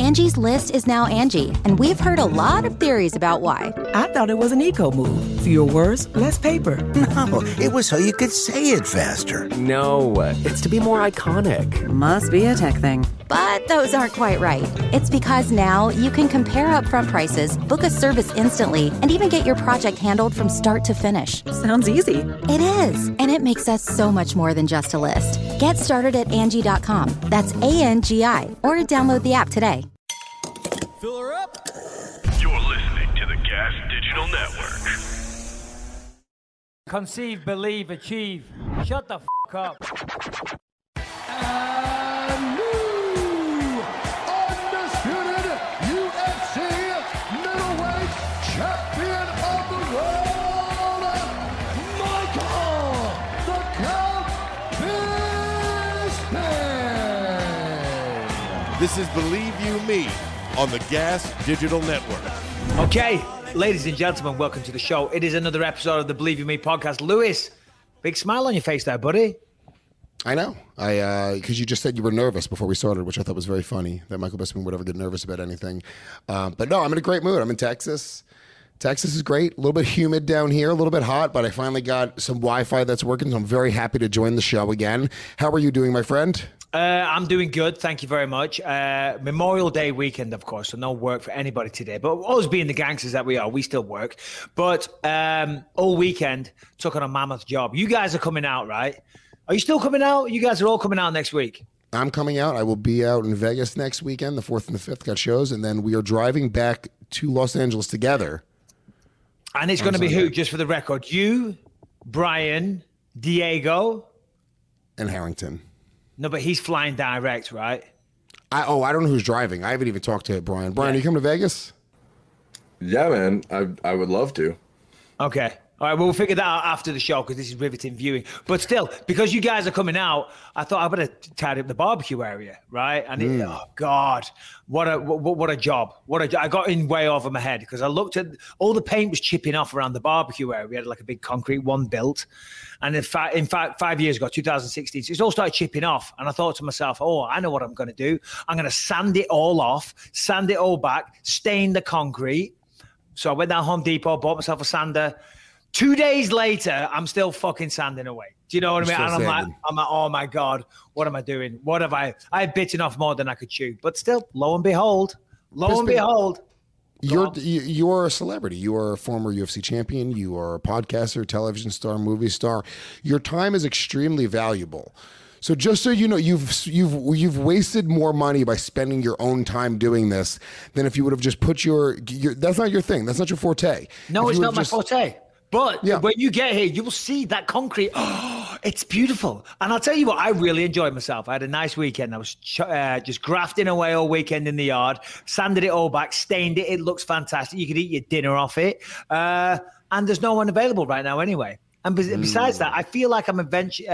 Angie's List is now Angie, and we've heard a lot of theories about why. I thought it was an eco move. Fewer words, less paper. No, it was so you could say it faster. No, it's to be more iconic. Must be a tech thing. But those aren't quite right. It's because now you can compare upfront prices, book a service instantly, and even get your project handled from start to finish. Sounds easy. It is, and it makes us so much more than just a list. Get started at Angie.com. That's ANGI, or download the app today. Fill her up. You're listening to the Gas Digital Network. Conceive, believe, achieve. Shut the f*** up. And new undisputed UFC middleweight champion of the world, Michael the Count Bisping. This is Believe You Me on the Gas Digital Network. Okay, ladies and gentlemen, welcome to the show. It is another episode of the Believe You Me podcast. Lewis, big smile on your face there, buddy. I know. Because you just said you were nervous before we started, which I thought was very funny, that Michael Bisping would ever get nervous about anything. But no, I'm in a great mood. I'm in Texas. Texas is great. A little bit humid down here, a little bit hot, but I finally got some Wi-Fi that's working, so I'm very happy to join the show again. How are you doing, my friend? I'm doing good. Thank you very much. Memorial Day weekend, of course, so no work for anybody today. But always being the gangsters that we are, we still work. But all weekend, took on a mammoth job. You guys are coming out, right? Are you still coming out? You guys are all coming out next week. I'm coming out. I will be out in Vegas next weekend, the 4th and the 5th, got shows. And then we are driving back to Los Angeles together. And it's going to be who, just for the record? You, Brian, Diego. And Harrington. No, but he's flying direct, right? I don't know who's driving. I haven't even talked to Brian. Brian, are you coming to Vegas? Yeah, man. I would love to. Okay. All right, well, we'll figure that out after the show because this is riveting viewing. But still, because you guys are coming out, I thought I better tidy up the barbecue area, right? And oh God, what a job! I got in way over my head because I looked at all the paint was chipping off around the barbecue area. We had like a big concrete one built, and in fact, 5 years ago, 2016, so it all started chipping off. And I thought to myself, oh, I know what I'm going to do. I'm going to sand it all off, sand it all back, stain the concrete. So I went down Home Depot, bought myself a sander. 2 days later, I'm still fucking sanding away. Do you know what I mean? And I'm like, oh my God, what am I doing? What have I bitten off more than I could chew. But still, lo and behold, you're a celebrity. You are a former UFC champion. You are a podcaster, television star, movie star. Your time is extremely valuable. So just so you know, you've wasted more money by spending your own time doing this than if you would have just put your that's not your thing. That's not your forte. No, it's not my forte. But when you get here, you will see that concrete. Oh, it's beautiful. And I'll tell you what, I really enjoyed myself. I had a nice weekend. I was just grafting away all weekend in the yard, sanded it all back, stained it. It looks fantastic. You could eat your dinner off it. And there's no one available right now anyway. And besides that, I feel like I've entered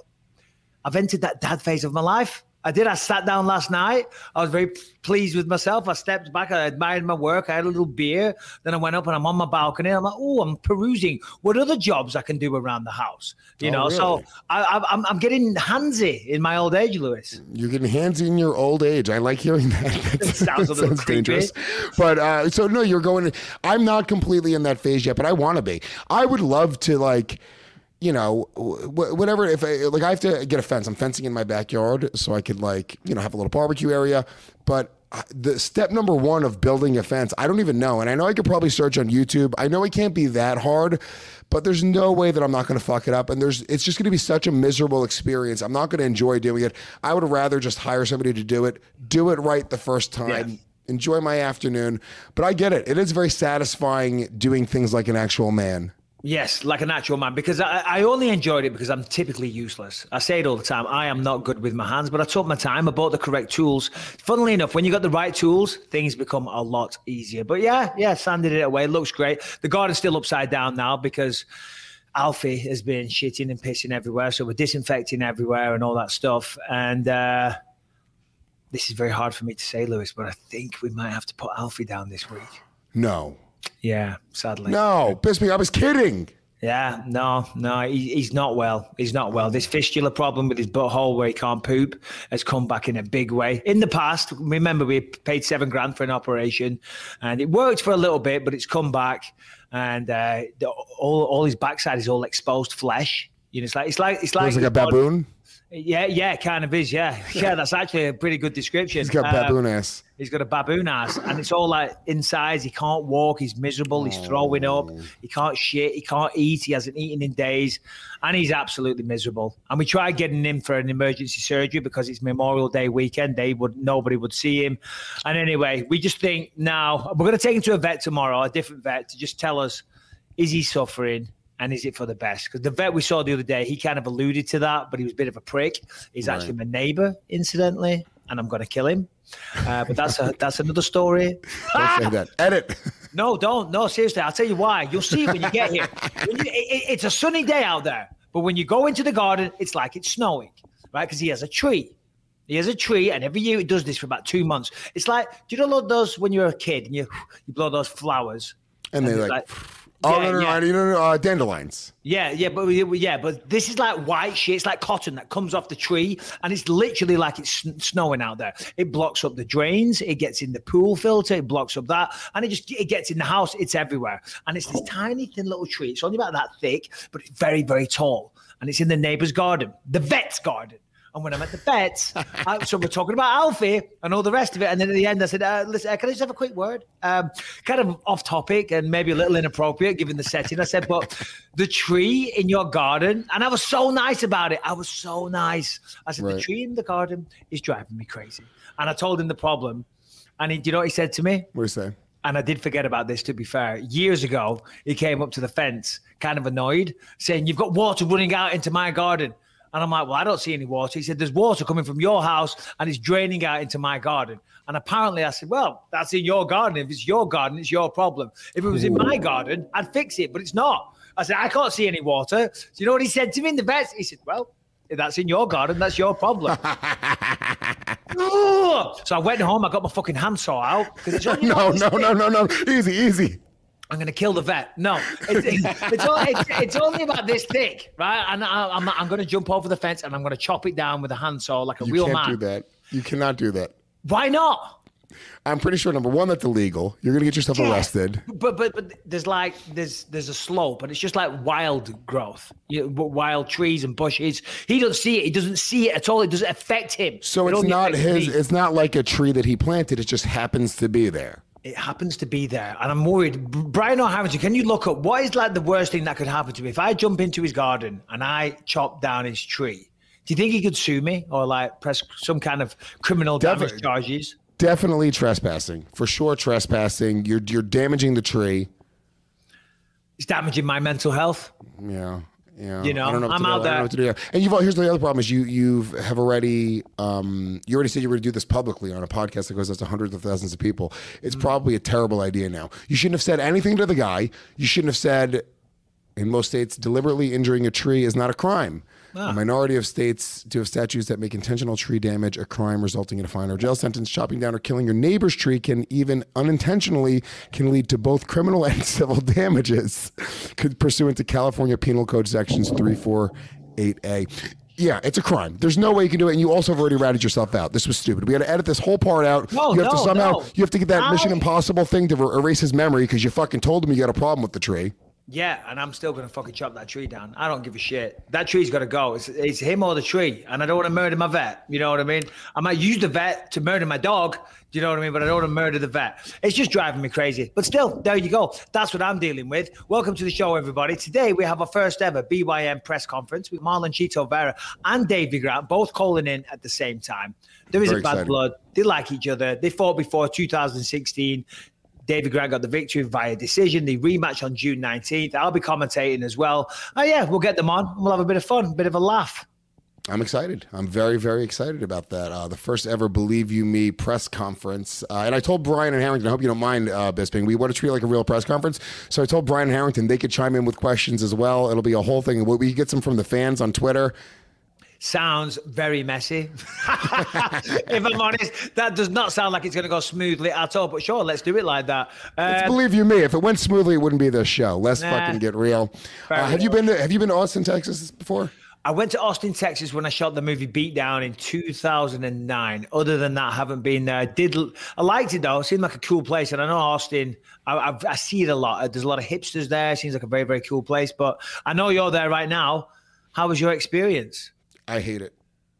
that dad phase of my life. I sat down last night. I was very pleased with myself. I stepped back. I admired my work. I had a little beer. Then I went up and I'm on my balcony. I'm like, oh, I'm perusing what other jobs I can do around the house. You know, really? So I'm getting handsy in my old age, Lewis. You're getting handsy in your old age. I like hearing that. It sounds a little dangerous. But so no, you're going. I'm not completely in that phase yet, but I want to be. I would love to you know, whatever, if I have to get a fence. I'm fencing in my backyard so I could have a little barbecue area. But the step number one of building a fence, I don't even know. And I know I could probably search on YouTube. I know it can't be that hard, but there's no way that I'm not going to fuck it up. And it's just going to be such a miserable experience. I'm not going to enjoy doing it. I would rather just hire somebody to do it right the first time. Yeah. Enjoy my afternoon. But I get it. It is very satisfying doing things like an actual man. Yes, like a natural man, because I only enjoyed it because I'm typically useless. I say it all the time. I am not good with my hands, but I took my time. I bought the correct tools. Funnily enough, when you got the right tools, things become a lot easier. But yeah, sanded it away. Looks great. The garden's still upside down now because Alfie has been shitting and pissing everywhere. So we're disinfecting everywhere and all that stuff. And this is very hard for me to say, Lewis, but I think we might have to put Alfie down this week. No. Yeah, sadly. No, Bisping, I was kidding. Yeah, no, he's not well. He's not well. This fistula problem with his butthole where he can't poop has come back in a big way. In the past, remember, we paid $7,000 for an operation, and it worked for a little bit, but it's come back, and all his backside is all exposed flesh. You know, it's like a baboon. Yeah, kind of is. Yeah, that's actually a pretty good description. He's got baboon ass. He's got a baboon ass, and it's all like inside. He can't walk. He's miserable. He's throwing up. He can't shit. He can't eat. He hasn't eaten in days, and he's absolutely miserable. And we tried getting him for an emergency surgery because it's Memorial Day weekend. Nobody would see him. And anyway, we just think now we're going to take him to a vet tomorrow, a different vet, to just tell us, is he suffering? And is it for the best? Because the vet we saw the other day, he kind of alluded to that, but he was a bit of a prick. He's actually my neighbor, incidentally, and I'm going to kill him. But that's another story. Don't say that. Edit. No, don't. No, seriously. I'll tell you why. You'll see it when you get here. It's a sunny day out there, but when you go into the garden, it's like it's snowing, right? Because he has a tree. He has a tree, and every year it does this for about 2 months. It's like, do you know what those when you're a kid and you blow those flowers? And they're like dandelions. But this is like white shit. It's like cotton that comes off the tree, and it's literally like it's snowing out there. It blocks up the drains. It gets in the pool filter. It blocks up that, and it gets in the house. It's everywhere, and it's this tiny thin little tree. It's only about that thick, but it's very, very tall, and it's in the neighbor's garden, the vet's garden. And when I'm at the vets, so we're talking about Alfie and all the rest of it. And then at the end, I said, listen, can I just have a quick word? Kind of off topic and maybe a little inappropriate given the setting. I said, but the tree in your garden, and I was so nice about it. I was so nice. I said, the tree in the garden is driving me crazy. And I told him the problem. And do you know what he said to me? What did he say? And I did forget about this, to be fair. Years ago, he came up to the fence, kind of annoyed, saying, you've got water running out into my garden. And I'm like, well, I don't see any water. He said, there's water coming from your house and it's draining out into my garden. And apparently I said, well, that's in your garden. If it's your garden, it's your problem. If it was in my garden, I'd fix it, but it's not. I said, I can't see any water. So you know what he said to me in the vet? He said, well, if that's in your garden, that's your problem. So I went home. I got my fucking handsaw out. No. Easy. I'm going to kill the vet. No, it's only about this thick, right? And I'm going to jump over the fence and I'm going to chop it down with a handsaw like a real man. You can't do that. You cannot do that. Why not? I'm pretty sure, number one, that's illegal. You're going to get yourself arrested. But there's a slope, and it's just like wild growth, wild trees and bushes. He doesn't see it. He doesn't see it at all. It doesn't affect him. So it's not his. It's not like a tree that he planted. It just happens to be there. It happens to be there, and I'm worried. Brian O'Harrington, can you look up what is like the worst thing that could happen to me if I jump into his garden and I chop down his tree? Do you think he could sue me or like press some kind of criminal damage charges? Definitely trespassing, for sure. Trespassing. You're damaging the tree. It's damaging my mental health. Yeah. You know, I'm out there. And here's the other problem is you already said you were going to do this publicly on a podcast that goes out to hundreds of thousands of people. It's probably a terrible idea now. You shouldn't have said anything to the guy. You shouldn't have said, in most states, deliberately injuring a tree is not a crime. A minority of states do have statutes that make intentional tree damage a crime resulting in a fine or jail sentence. Chopping down or killing your neighbor's tree can even unintentionally lead to both criminal and civil damages, pursuant to California Penal Code sections 348A. Yeah, it's a crime. There's no way you can do it, and you also have already ratted yourself out. This was stupid. We had to edit this whole part out. You have to get that Mission Impossible thing to erase his memory because you fucking told him you got a problem with the tree. Yeah, and I'm still going to fucking chop that tree down. I don't give a shit. That tree's got to go. It's him or the tree, and I don't want to murder my vet. You know what I mean? I might use the vet to murder my dog. Do you know what I mean? But I don't want to murder the vet. It's just driving me crazy. But still, there you go. That's what I'm dealing with. Welcome to the show, everybody. Today, we have our first ever BYM press conference with Marlon Chito Vera and Davey Grant, both calling in at the same time. There isn't bad blood. They like each other. They fought before 2016. David Grant got the victory via decision. The rematch on June 19th. I'll be commentating as well. We'll get them on. We'll have a bit of fun, a bit of a laugh. I'm excited. I'm very, very excited about that. The first ever Believe You Me press conference. And I told Brian and Harrington, I hope you don't mind, Bisping, we want to treat it like a real press conference. So I told Brian and Harrington they could chime in with questions as well. It'll be a whole thing. We get some from the fans on Twitter. sounds very messy. If I'm honest, that does not sound like it's going to go smoothly at all. But sure, let's do it like that. Believe you me, if it went smoothly, it wouldn't be this show. Let's fucking get real. Have you been to Austin, Texas before? I went to Austin, Texas when I shot the movie Beatdown in 2009. Other than that, I haven't been there. I liked it though. It seemed like a cool place. And I know Austin, I see it a lot. There's a lot of hipsters there. It seems like a very, very cool place. But I know you're there right now. How was your experience? I hate it.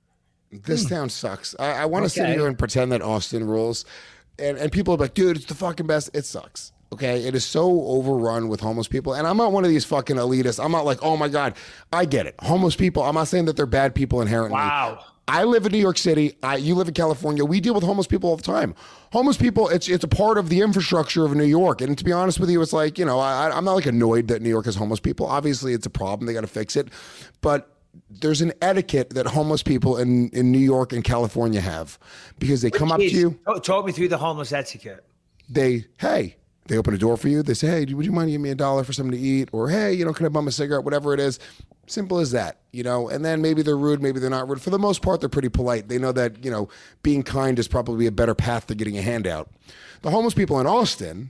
This town sucks. I want to sit here and pretend that Austin rules. And people are like, dude, it's the fucking best. It sucks. Okay, it is so overrun with homeless people. And I'm not one of these fucking elitists. I'm not like, oh my God, I get it. Homeless people, I'm not saying that they're bad people inherently. Wow. I live in New York City. You live in California. We deal with homeless people all the time. Homeless people, it's a part of the infrastructure of New York. And to be honest with you, it's like, I'm not like annoyed that New York has homeless people. Obviously, it's a problem. They got to fix it. But there's an etiquette that homeless people in New York and California have because they come up to you. Talk me through the homeless etiquette. They open a door for you. They say, hey, would you mind giving me $1 for something to eat? Or, hey, can I bum a cigarette? Whatever it is. Simple as that, And then maybe they're rude, maybe they're not rude. For the most part, they're pretty polite. They know that, being kind is probably a better path to getting a handout. The homeless people in Austin,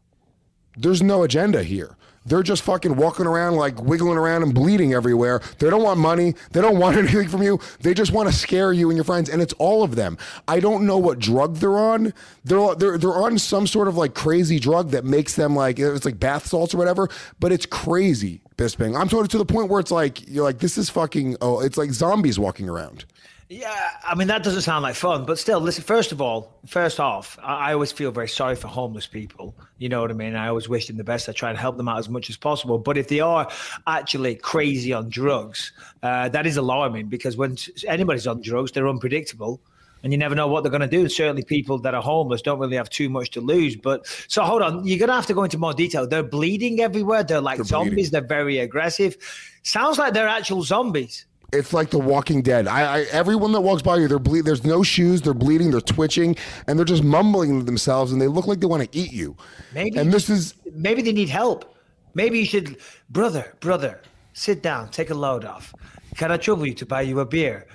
there's no agenda here. They're just fucking walking around, like wiggling around and bleeding everywhere. They don't want money. They don't want anything from you. They just want to scare you and your friends. And it's all of them. I don't know what drug they're on. They're on some sort of like crazy drug that makes them like, it's like bath salts or whatever, but it's crazy, Bisping. I'm talking to the point where it's like, you're like, this is fucking, it's like zombies walking around. Yeah, I mean, that doesn't sound like fun, but still, listen, first off, I always feel very sorry for homeless people. You know what I mean? I always wish them the best. I try and help them out as much as possible. But if they are actually crazy on drugs, that is alarming because when anybody's on drugs, they're unpredictable and you never know what they're going to do. And certainly people that are homeless don't really have too much to lose. But so hold on, you're going to have to go into more detail. They're bleeding everywhere. They're like zombies. Bleeding. They're very aggressive. Sounds like they're actual zombies. It's like The Walking Dead. Everyone that walks by you, they're bleeding. There's no shoes. They're bleeding. They're twitching, and they're just mumbling to themselves, and they look like they want to eat you. Maybe they need help. Maybe you should, brother, sit down, take a load off. Can I trouble you to buy you a beer?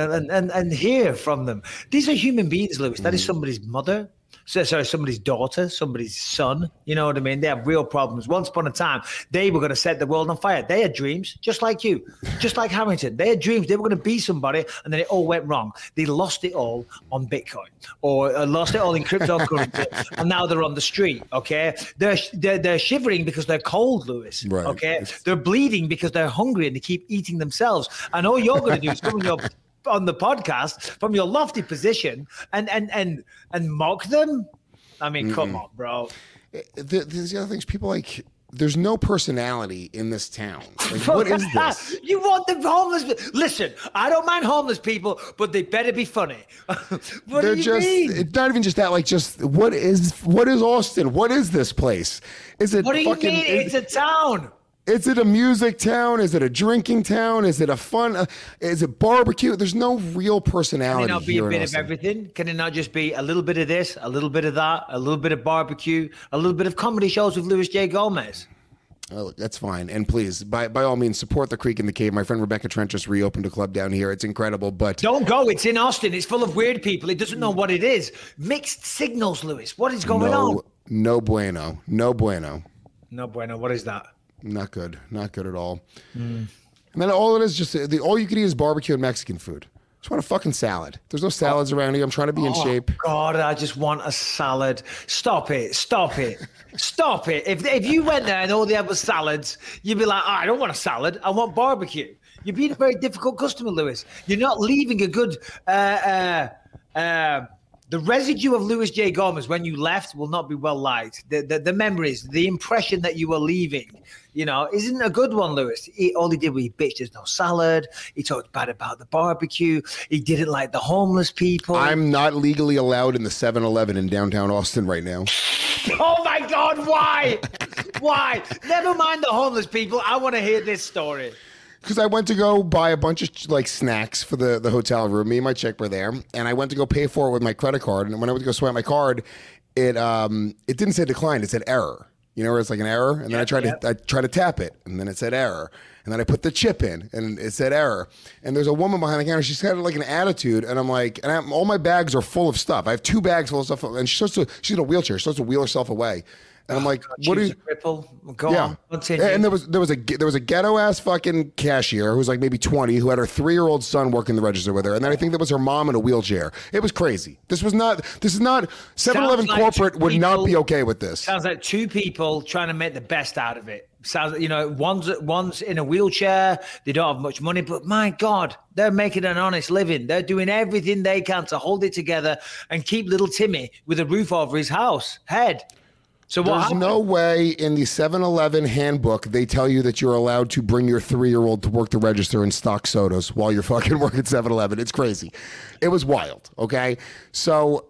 And hear from them. These are human beings, Lewis. That is somebody's mother. Somebody's daughter, somebody's son. You know what I mean? They have real problems. Once upon a time, they were going to set the world on fire. They had dreams, just like you, just like Harrington. They had dreams. They were going to be somebody, and then it all went wrong. They lost it all on Bitcoin or lost it all in cryptocurrency, and now they're on the street, okay? They're shivering because they're cold, Lewis, right. Okay? They're bleeding because they're hungry, and they keep eating themselves. And all you're going to do is come on the podcast from your lofty position and mock them. I mean, come on, bro. There's the other things. People like, there's no personality in this town. Like, what is this? You want the homeless? Listen, I don't mind homeless people, but they better be funny. What do you mean? It's not even just that. Like, just what is Austin? What is this place? Is it? What do you mean? It's a town. Is it a music town? Is it a drinking town? Is it a fun? Is it barbecue? There's no real personality. Can it not be a bit of everything? Can it not just be a little bit of this, a little bit of that, a little bit of barbecue, a little bit of comedy shows with Louis J. Gomez? Oh, that's fine. And please, by all means, support the Creek in the Cave. My friend Rebecca Trent just reopened a club down here. It's incredible, but don't go. It's in Austin. It's full of weird people. It doesn't know what it is. Mixed signals, Louis. What is going on? No bueno. No bueno. No bueno. What is that? Not good. Not good at all. And then all it is just all you can eat is barbecue and Mexican food. Just want a fucking salad. There's no salads around here. I'm trying to be in shape. God, I just want a salad. Stop it. Stop it. Stop it. If you went there and all they had was salads, you'd be like, I don't want a salad. I want barbecue. You're being a very difficult customer, Lewis. You're not leaving a good the residue of Louis J. Gomez when you left will not be well liked. The memories, the impression that you were leaving, isn't a good one, Louis. All he did was he bitched there's no salad. He talked bad about the barbecue. He didn't like the homeless people. I'm not legally allowed in the 7-Eleven in downtown Austin right now. Oh, my God. Why? Why? Never mind the homeless people. I want to hear this story. Because I went to go buy a bunch of snacks for the hotel room. Me and my chick were there, and I went to go pay for it with my credit card. And when I went to go swipe my card, it didn't say decline; it said error. You know where it's like an error, and then I try to tap it, and then it said error, and then I put the chip in, and it said error. And there's a woman behind the counter. She's got like an attitude, and I'm like, all my bags are full of stuff. I have 2 bags full of stuff, and she's in a wheelchair. She's supposed to wheel herself away. And I'm like, what are you? Go on. Continue. And there was a ghetto ass fucking cashier who was like maybe 20 who had her 3-year-old son working the register with her, and then I think there was her mom in a wheelchair. It was crazy. This is not 7-Eleven like corporate would not be okay with this. Sounds like 2 people trying to make the best out of it. Sounds, one's in a wheelchair. They don't have much money, but my God, they're making an honest living. They're doing everything they can to hold it together and keep little Timmy with a roof over his head. So there's no way in the 7-Eleven handbook they tell you that you're allowed to bring your 3-year-old to work the register and stock sodas while you're fucking working 7-Eleven. It's crazy. It was wild. Okay, so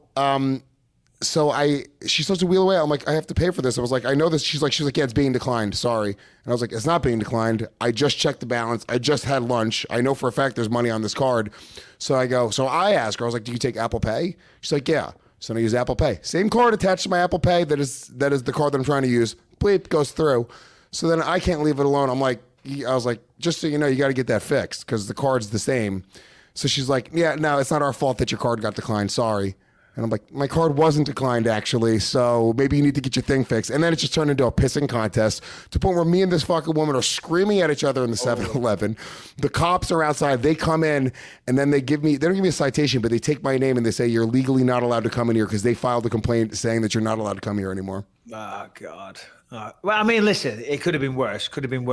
she's supposed to wheel away. I'm like, I have to pay for this. I was like, I know this. She's like, yeah, it's being declined. Sorry. And I was like, it's not being declined. I just checked the balance. I just had lunch. I know for a fact there's money on this card. So I asked her. I was like, do you take Apple Pay? She's like, yeah. So I use Apple Pay. Same card attached to my Apple Pay that is the card that I'm trying to use. Bleep, goes through. So then I can't leave it alone. I was like, just so you know, you got to get that fixed because the card's the same. So she's like, yeah, no, it's not our fault that your card got declined. Sorry. And I'm like, my card wasn't declined, actually, so maybe you need to get your thing fixed. And then it just turned into a pissing contest to the point where me and this fucking woman are screaming at each other in the 7-Eleven. The cops are outside. They come in, and then they don't give me a citation, but they take my name and they say, you're legally not allowed to come in here because they filed a complaint saying that you're not allowed to come here anymore. Oh, God. Well, I mean, listen, it could have been worse.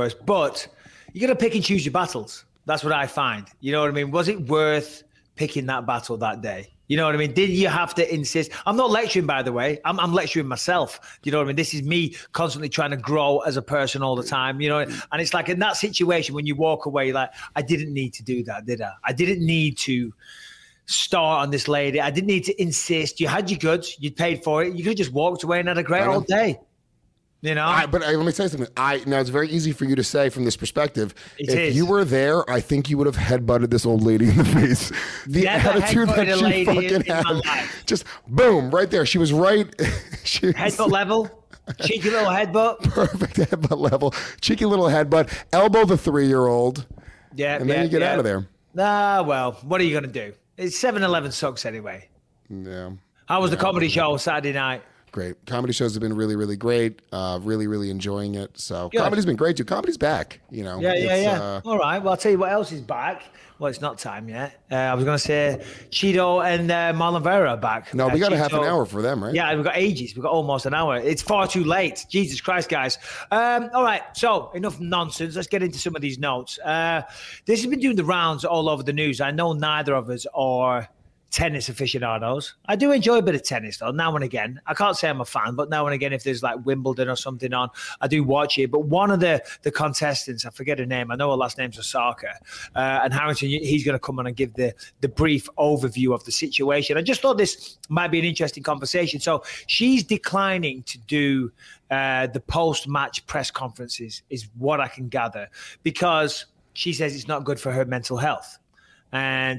But you got to pick and choose your battles. That's what I find. You know what I mean? Was it worth picking that battle that day? You know what I mean? Did you have to insist? I'm not lecturing, by the way. I'm lecturing myself. You know what I mean? This is me constantly trying to grow as a person all the time, you know? And it's like in that situation when you walk away, like, I didn't need to do that, did I? I didn't need to start on this lady. I didn't need to insist. You had your goods. You'd paid for it. You could have just walked away and had a great old day. You know, but let me tell you something. Now it's very easy for you to say from this perspective. If you were there, I think you would have headbutted this old lady in the face. The attitude that she fucking had, just boom, right there. She was right. Headbutt level, cheeky little headbutt. Perfect headbutt level, cheeky little headbutt. Elbow the 3-year-old. Yeah, and then you get out of there. Well, what are you gonna do? It's 7-Eleven sucks anyway. Yeah. How was the comedy show Saturday night? Great. Comedy shows have been really, really great. Really, really enjoying it. So comedy's been great too. Comedy's back, you know. Yeah. All right. Well, I'll tell you what else is back. Well, it's not time yet. I was going to say Cheeto and Marlon Vera are back. No, we got a half an hour for them, right? Yeah, we've got ages. We've got almost an hour. It's far too late. Jesus Christ, guys. All right. So enough nonsense. Let's get into some of these notes. This has been doing the rounds all over the news. I know neither of us are tennis aficionados. I do enjoy a bit of tennis though, now and again. I can't say I'm a fan, but now and again, if there's like Wimbledon or something on, I do watch it. But one of the contestants, I forget her name, I know her last name's Osaka, and Harrington, he's going to come on and give the brief overview of the situation. I just thought this might be an interesting conversation. So she's declining to do the post-match press conferences, is what I can gather, because she says it's not good for her mental health. And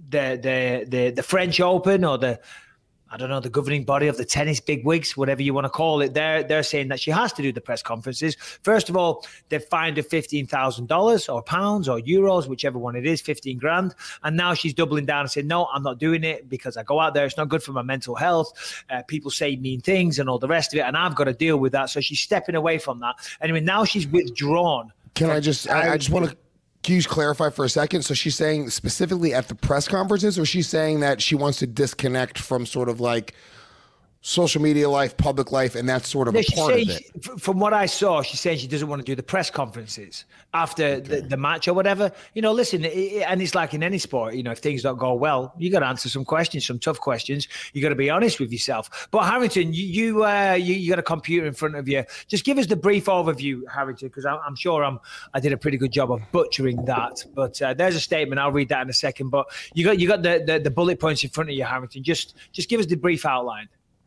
the French Open, or the governing body of the tennis bigwigs, whatever you want to call it, they're saying that she has to do the press conferences. First of all, they've fined her $15,000 or pounds or euros, whichever one it is, 15 grand. And now she's doubling down and saying, no, I'm not doing it because I go out there. It's not good for my mental health. People say mean things and all the rest of it. And I've got to deal with that. So she's stepping away from that. Anyway, now she's withdrawn. I just want to, can you clarify for a second? So she's saying specifically at the press conferences, or she's saying that she wants to disconnect from sort of like social media life, public life, and that's sort of a part of it? From what I saw, she's saying she doesn't want to do the press conferences after the match or whatever. You know, listen, and it's like in any sport, you know, if things don't go well, you got to answer some questions, some tough questions. You got to be honest with yourself. But Harrington, you got a computer in front of you. Just give us the brief overview, Harrington, because I'm sure I did a pretty good job of butchering that. But there's a statement. I'll read that in a second. But you got the bullet points in front of you, Harrington. Just give us the brief outline.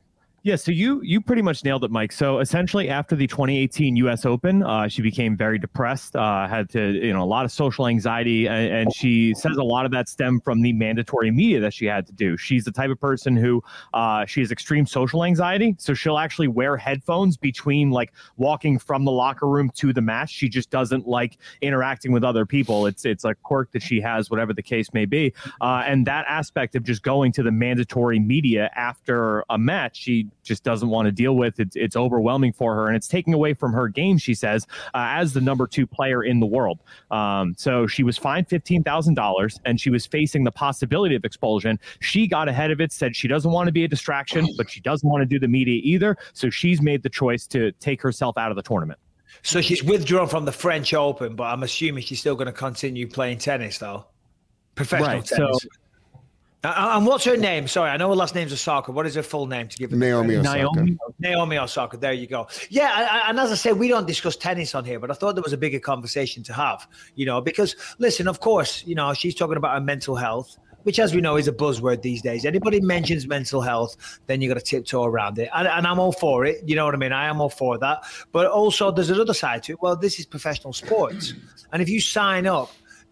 Yeah, so you pretty much nailed it, Mike. So essentially, after the 2018 U.S. Open, she became very depressed, had to, a lot of social anxiety, and she says a lot of that stemmed from the mandatory media that she had to do. She's the type of person who she has extreme social anxiety, so she'll actually wear headphones between like walking from the locker room to the match. She just doesn't like interacting with other people. It's a quirk that she has, whatever the case may be, and that aspect of just going to the mandatory media after a match, she just doesn't want to deal with. It's overwhelming for her, and it's taking away from her game, she says, as the number 2 player in the world. So she was fined $15,000, and she was facing the possibility of expulsion. She got ahead of it, said she doesn't want to be a distraction, but she doesn't want to do the media either. So she's made the choice to take herself out of the tournament. So she's withdrawn from the French Open, but I'm assuming she's still going to continue playing tennis, though. Professional tennis. So, and what's her name? Sorry, I know her last name's Osaka. What is her full name to give her? Naomi Osaka. Naomi Osaka. There you go. Yeah, and as I said, we don't discuss tennis on here, but I thought there was a bigger conversation to have, because, listen, of course, she's talking about her mental health, which, as we know, is a buzzword these days. Anybody mentions mental health, then you got to tiptoe around it. And I'm all for it. You know what I mean? I am all for that. But also there's another side to it. Well, this is professional sports. And if you sign up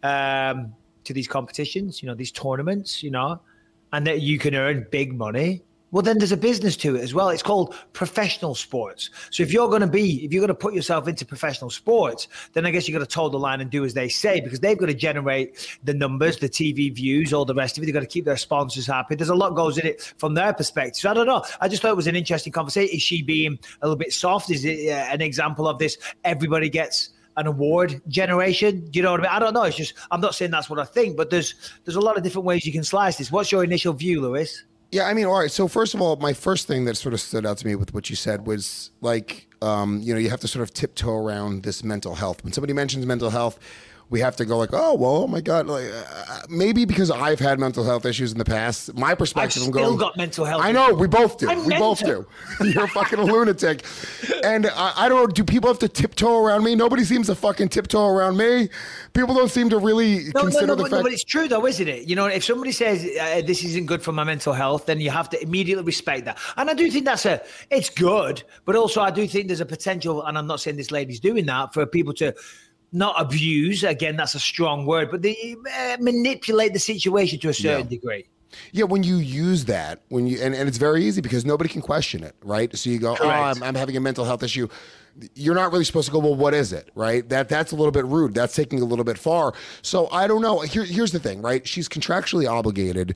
to these competitions, these tournaments, and that you can earn big money, well, then there's a business to it as well. It's called professional sports. So if you're going to put yourself into professional sports, then I guess you got to toe the line and do as they say, because they've got to generate the numbers, the TV views, all the rest of it. They've got to keep their sponsors happy. There's a lot goes in it from their perspective. So I don't know. I just thought it was an interesting conversation. Is she being a little bit soft? Is it an example of this? Everybody gets an award generation. Do you know what I mean? I don't know. It's just, I'm not saying that's what I think, but there's a lot of different ways you can slice this. What's your initial view, Lewis? Yeah, I mean, all right. So first of all, my first thing that sort of stood out to me with what you said was like, you have to sort of tiptoe around this mental health. When somebody mentions mental health, we have to go like, oh, well, oh my God. Like, maybe because I've had mental health issues in the past. My perspective, I've still got mental health. I know, we both do. We both do. You're a fucking lunatic. And I don't know, do people have to tiptoe around me? Nobody seems to fucking tiptoe around me. People don't seem to really consider the fact. No, but it's true though, isn't it? If somebody says this isn't good for my mental health, then you have to immediately respect that. And I do think it's good, but also I do think there's a potential, and I'm not saying this lady's doing that, for people to not abuse, again, that's a strong word, but they manipulate the situation to a certain degree. Yeah, when you use that, and it's very easy because nobody can question it, right? So you go, Correct. I'm having a mental health issue. You're not really supposed to go, well, what is it, right? That's a little bit rude. That's taking a little bit far. So I don't know. Here's the thing, right? She's contractually obligated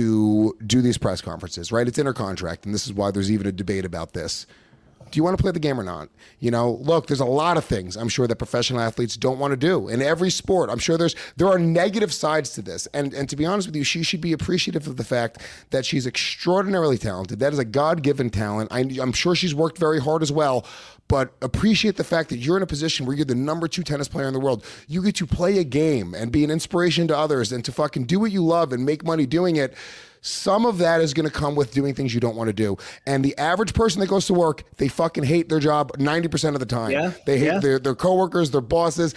to do these press conferences, right? It's in her contract, and this is why there's even a debate about this. Do you want to play the game or not? Look, there's a lot of things I'm sure that professional athletes don't want to do in every sport. I'm sure there are negative sides to this. And to be honest with you, she should be appreciative of the fact that she's extraordinarily talented. That is a God-given talent. I'm sure she's worked very hard as well, but appreciate the fact that you're in a position where you're the number 2 tennis player in the world. You get to play a game and be an inspiration to others and to fucking do what you love and make money doing it. Some of that is going to come with doing things you don't want to do. And the average person that goes to work, they fucking hate their job 90% of the time. Yeah, they hate their coworkers, their bosses.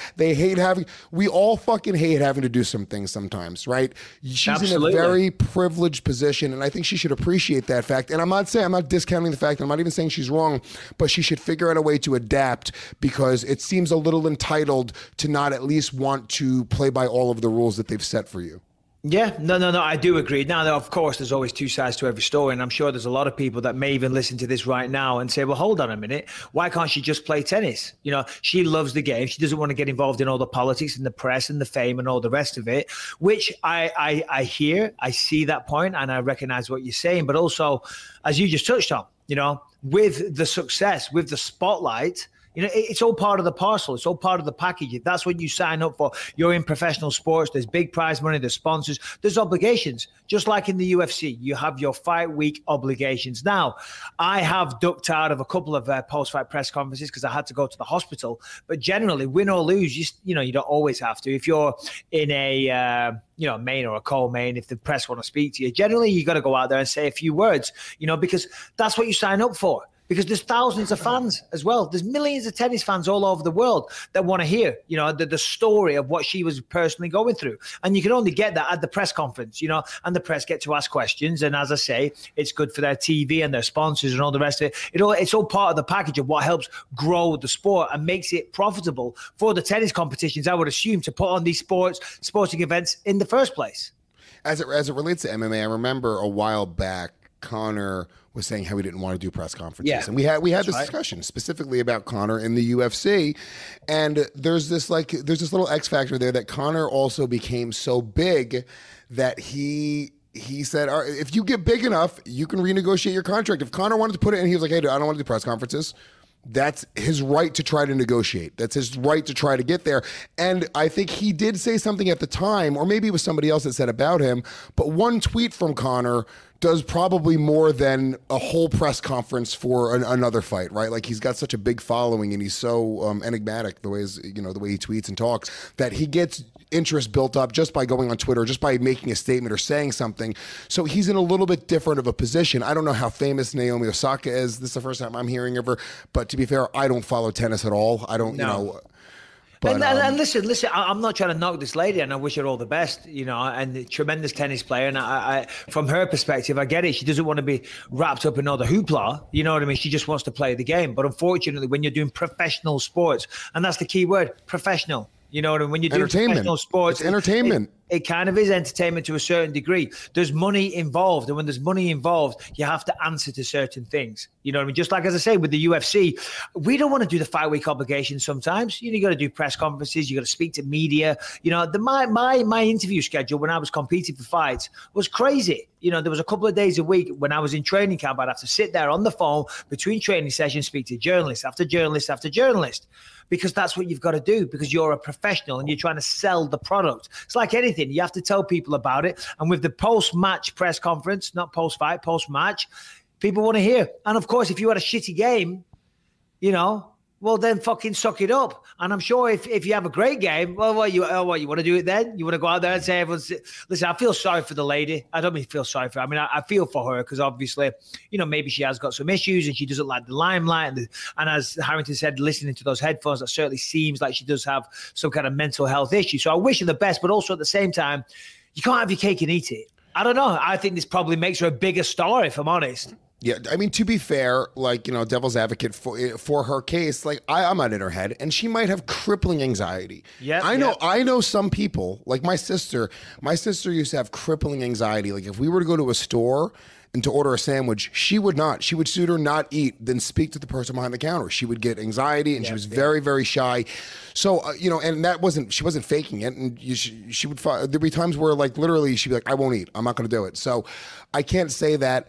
We all fucking hate having to do some things sometimes, right? She's Absolutely. In a very privileged position, and I think she should appreciate that fact. And I'm not discounting the fact, and I'm not even saying she's wrong, but she should figure out a way to adapt, because it seems a little entitled to not at least want to play by all of the rules that they've set for you. Yeah, no, I do agree. Now, of course, there's always 2 sides to every story, and I'm sure there's a lot of people that may even listen to this right now and say, well, hold on a minute. Why can't she just play tennis? She loves the game. She doesn't want to get involved in all the politics and the press and the fame and all the rest of it, which I hear. I see that point, and I recognize what you're saying. But also, as you just touched on, with the success, with the spotlight, it's all part of the parcel. It's all part of the package. If that's what you sign up for, you're in professional sports. There's big prize money. There's sponsors. There's obligations. Just like in the UFC, you have your fight week obligations. Now, I have ducked out of a couple of post-fight press conferences because I had to go to the hospital. But generally, win or lose, you don't always have to. If you're in a main or a co-main, if the press want to speak to you, generally you got to go out there and say a few words, because that's what you sign up for. because there's thousands of fans as well. There's millions of tennis fans all over the world that want to hear, you know, the story of what she was personally going through. And you can only get that at the press conference, you know, and the press get to ask questions. And as I say, it's good for their TV and their sponsors and all the rest of it. It's all part of the package of what helps grow the sport and makes it profitable for the tennis competitions, I would assume, to put on these sporting events in the first place. As it relates to MMA, I remember a while back, Conor was saying how he didn't want to do press conferences. Yeah, and we had this discussion specifically about Conor in the UFC. And there's this little X factor there that Conor also became so big that he said, all right, if you get big enough, you can renegotiate your contract. If Conor wanted to put it in, he was like, hey, dude, I don't want to do press conferences. That's his right to try to negotiate. That's his right to try to get there. And I think he did say something at the time, or maybe it was somebody else that said about him, but one tweet from Conor does probably more than a whole press conference for another fight, right? Like, he's got such a big following and he's so enigmatic the way he tweets and talks, that he gets interest built up just by going on Twitter, just by making a statement or saying something. So he's in a little bit different of a position. I don't know how famous Naomi Osaka is. This is the first time I'm hearing of her. But to be fair, I don't follow tennis at all. I don't, But, and listen, I'm not trying to knock this lady, and I wish her all the best, you know, and a tremendous tennis player. And I, from her perspective, I get it. She doesn't want to be wrapped up in all the hoopla, you know what I mean? She just wants to play the game. But unfortunately, when you're doing professional sports, and that's the key word, professional, you know what I mean? When you're doing professional sports, it's entertainment. It kind of is entertainment to a certain degree. There's money involved. And when there's money involved, you have to answer to certain things. You know what I mean? Just like, as I say, with the UFC, we don't want to do the 5-week obligation sometimes. You got to do press conferences. You got to speak to media. You know, my interview schedule when I was competing for fights was crazy. You know, there was a couple of days a week when I was in training camp, I'd have to sit there on the phone between training sessions, speak to journalist after journalist after journalist. Because that's what you've got to do, because you're a professional and you're trying to sell the product. It's like anything. You have to tell people about it. And with the post-match press conference, not post-fight, post-match, people want to hear. And of course, if you had a shitty game, you know, well, then fucking suck it up. And I'm sure if you have a great game, well, you want to do it then? You want to go out there and say, everyone's, listen, I feel sorry for the lady. I don't mean feel sorry for her. I mean, I feel for her because obviously, you know, maybe she has got some issues and she doesn't like the limelight. And as Harrington said, listening to those headphones, that certainly seems like she does have some kind of mental health issue. So I wish her the best, but also at the same time, you can't have your cake and eat it. I don't know. I think this probably makes her a bigger star, if I'm honest. Yeah, I mean, to be fair, like, you know, devil's advocate for her case, like, I'm not in her head, and she might have crippling anxiety. Yeah, I know some people, like my sister used to have crippling anxiety. Like, if we were to go to a store and to order a sandwich, she would sooner not eat than speak to the person behind the counter. She would get anxiety, and she was very, very shy. So, you know, and she wasn't faking it. And she would, there'd be times where, like, literally she'd be like, I won't eat. I'm not going to do it. So I can't say that.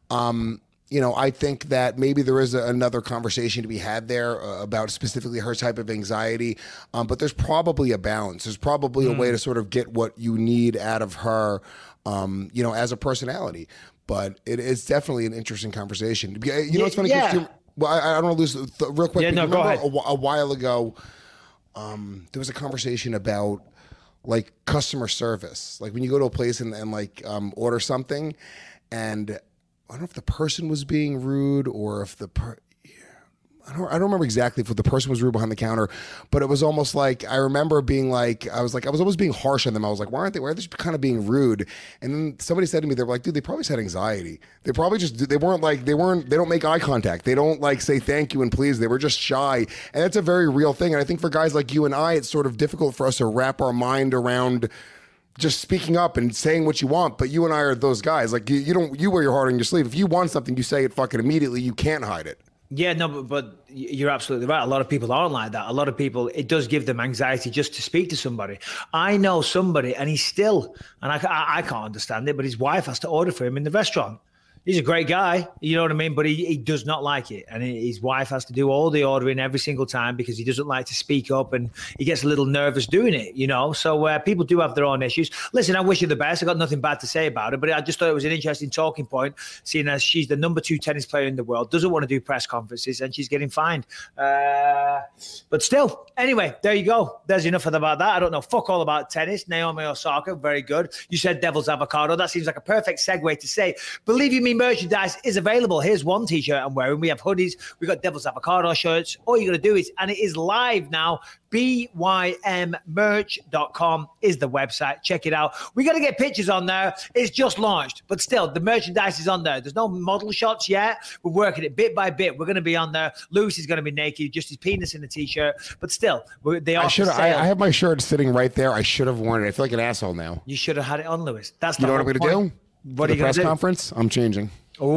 You know, I think that maybe there is another conversation to be had there about specifically her type of anxiety. But there's probably a balance. There's probably a way to sort of get what you need out of her, you know, as a personality. But it is definitely an interesting conversation. You know, it's funny. Yeah. Well, I don't want to lose real quick. Yeah, no, go ahead. A while ago, there was a conversation about like customer service. Like when you go to a place and like order something, and I don't know if the person was being rude or if I don't remember exactly if the person was rude behind the counter, but it was almost like, I remember being like, I was always being harsh on them. I was like, why are they just kind of being rude? And then somebody said to me, they were like, dude, they probably just had anxiety. They probably just, they don't make eye contact. They don't like say thank you and please. They were just shy. And that's a very real thing. And I think for guys like you and I, it's sort of difficult for us to wrap our mind around just speaking up and saying what you want. But you and I are those guys. Like you wear your heart on your sleeve. If you want something, you say it fucking immediately. You can't hide it. Yeah, no, but you're absolutely right. A lot of people aren't like that. A lot of people, it does give them anxiety just to speak to somebody. I know somebody, and he's still, and I can't understand it, but his wife has to order for him in the restaurant. He's a great guy, you know what I mean? But he does not like it. And his wife has to do all the ordering every single time because he doesn't like to speak up and he gets a little nervous doing it, you know? So people do have their own issues. Listen, I wish you the best. I got nothing bad to say about it, but I just thought it was an interesting talking point, seeing as she's the number 2 tennis player in the world, doesn't want to do press conferences, and she's getting fined. But still, anyway, there you go. There's enough about that. I don't know fuck all about tennis. Naomi Osaka, very good. You said devil's avocado. That seems like a perfect segue to say, believe you me, merchandise is available. Here's one t-shirt I'm wearing. We have hoodies. We got Devil's Avocado shirts. All you got to do is, and it is live now, bymmerch.com is the website. Check it out. We got to get pictures on there. It's just launched, but still, the merchandise is on there. There's no model shots yet. We're working it bit by bit. We're going to be on there. Lewis is going to be naked, just his penis in a t-shirt, but still, they are. I have my shirt sitting right there. I should have worn it. I feel like an asshole now. You should have had it on, Lewis. That's you know what I'm going to do? What are you going to do? Press conference. I'm changing.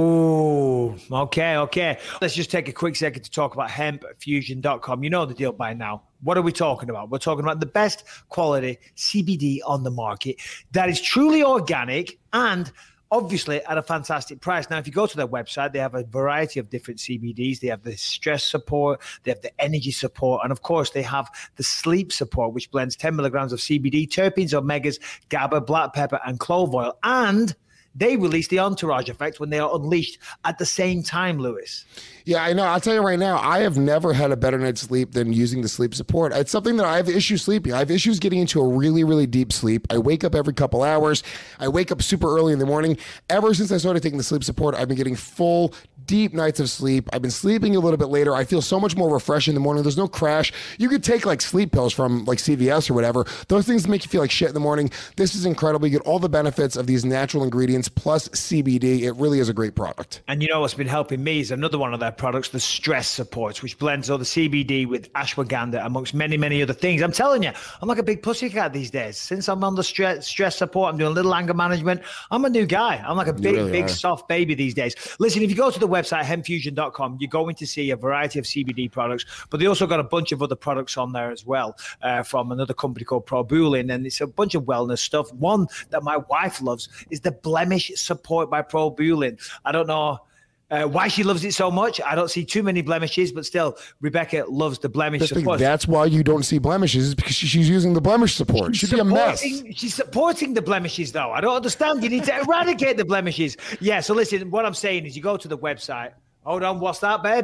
Oh, okay. Let's just take a quick second to talk about hempfusion.com. You know the deal by now. What are we talking about? We're talking about the best quality CBD on the market that is truly organic and obviously at a fantastic price. Now, if you go to their website, they have a variety of different CBDs. They have the stress support, they have the energy support, and of course, they have the sleep support, which blends 10 milligrams of CBD, terpenes, omegas, GABA, black pepper, and clove oil. And they release the entourage effect when they are unleashed at the same time, Lewis. Yeah, I know. I'll tell you right now, I have never had a better night's sleep than using the sleep support. It's something that I have issues sleeping. I have issues getting into a really, really deep sleep. I wake up every couple hours. I wake up super early in the morning. Ever since I started taking the sleep support, I've been getting full, deep nights of sleep. I've been sleeping a little bit later. I feel so much more refreshed in the morning. There's no crash. You could take like sleep pills from like CVS or whatever. Those things make you feel like shit in the morning. This is incredible. You get all the benefits of these natural ingredients plus CBD. It really is a great product. And you know what's been helping me is another one of their products, the stress supports, which blends all the CBD with ashwagandha amongst many, many other things. I'm telling you, I'm like a big pussycat these days. Since I'm on the stress support, I'm doing a little anger management. I'm a new guy. I'm like a big, soft baby these days. Listen, if you go to the website, hempfusion.com, you're going to see a variety of CBD products, but they also got a bunch of other products on there as well from another company called ProBulin, and it's a bunch of wellness stuff. One that my wife loves is the blemish support by ProBulin. I don't know why she loves it so much. I don't see too many blemishes, but still, Rebecca loves the blemish support. That's why you don't see blemishes, is because she's using the blemish support. She'd be a mess. She's supporting the blemishes, though. I don't understand. You need to eradicate the blemishes. Yeah, so listen, what I'm saying is you go to the website. Hold on, what's that, babe?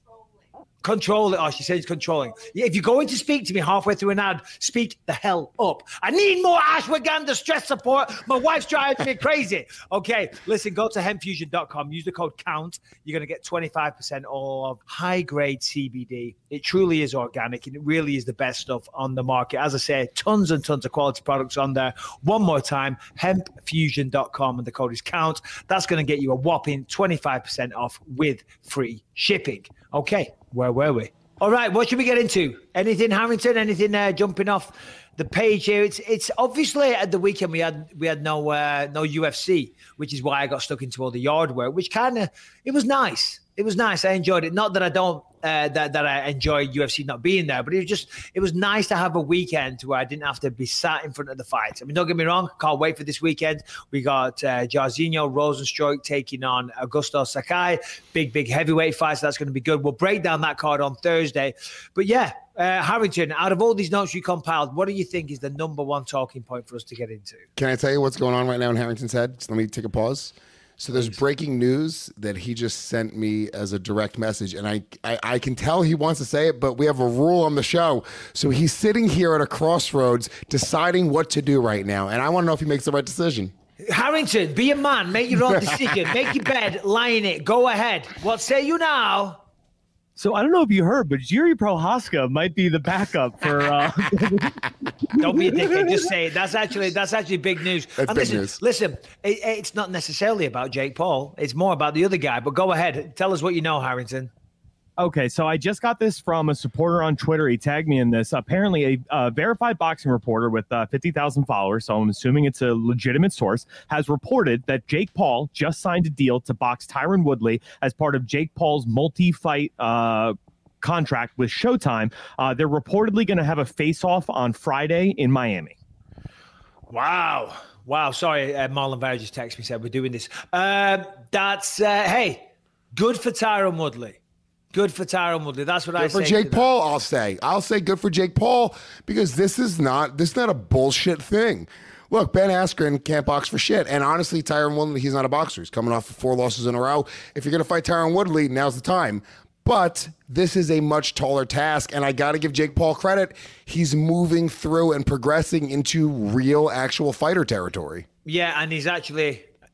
Control it. Oh, she says controlling. Yeah, if you're going to speak to me halfway through an ad, speak the hell up. I need more ashwagandha stress support. My wife's driving me crazy. Okay, listen, go to hempfusion.com. Use the code COUNT. You're going to get 25% off high-grade CBD. It truly is organic, and it really is the best stuff on the market. As I say, tons and tons of quality products on there. One more time, hempfusion.com, and the code is COUNT. That's going to get you a whopping 25% off with free shipping. Okay. Where were we? All right, what should we get into? Anything, Harrington? Anything jumping off the page here? It's obviously at the weekend we had no UFC, which is why I got stuck into all the yard work, which it was nice. It was nice. I enjoyed it. Not that I don't that I enjoy UFC not being there, but it was nice to have a weekend where I didn't have to be sat in front of the fights. I mean, don't get me wrong, can't wait for this weekend. We got Jairzinho Rozenstruik taking on Augusto Sakai, big heavyweight fights. So that's going to be good. We'll break down that card on Thursday. But yeah, Harrington, out of all these notes you compiled, what do you think is the number one talking point for us to get into? Can I tell you what's going on right now in Harrington's head? Just let me take a pause. So there's breaking news that he just sent me as a direct message, and I can tell he wants to say it, but we have a rule on the show. So he's sitting here at a crossroads deciding what to do right now, and I want to know if he makes the right decision. Harrington, be a man. Make your own decision. Make your bed. Lie in it. Go ahead. What say you now? So I don't know if you heard, but Jiri Prochazka might be the backup for. Don't be a dickhead. Just say it. That's actually big news. That's big news. Listen, it's not necessarily about Jake Paul. It's more about the other guy. But go ahead. Tell us what you know, Harrington. Okay, so I just got this from a supporter on Twitter. He tagged me in this. Apparently, a verified boxing reporter with 50,000 followers, so I'm assuming it's a legitimate source, has reported that Jake Paul just signed a deal to box Tyron Woodley as part of Jake Paul's multi-fight contract with Showtime. They're reportedly going to have a face-off on Friday in Miami. Wow. Sorry, Marlon Vera just texted me, said we're doing this. Hey, good for Tyron Woodley. Good for Tyron Woodley. That's what I say. Good for Jake Paul, I'll say good for Jake Paul, because this is not a bullshit thing. Look, Ben Askren can't box for shit. And honestly, Tyron Woodley, he's not a boxer. He's coming off of 4 losses in a row. If you're going to fight Tyron Woodley, now's the time. But this is a much taller task, and I got to give Jake Paul credit. He's moving through and progressing into real, actual fighter territory. Yeah, and he's actually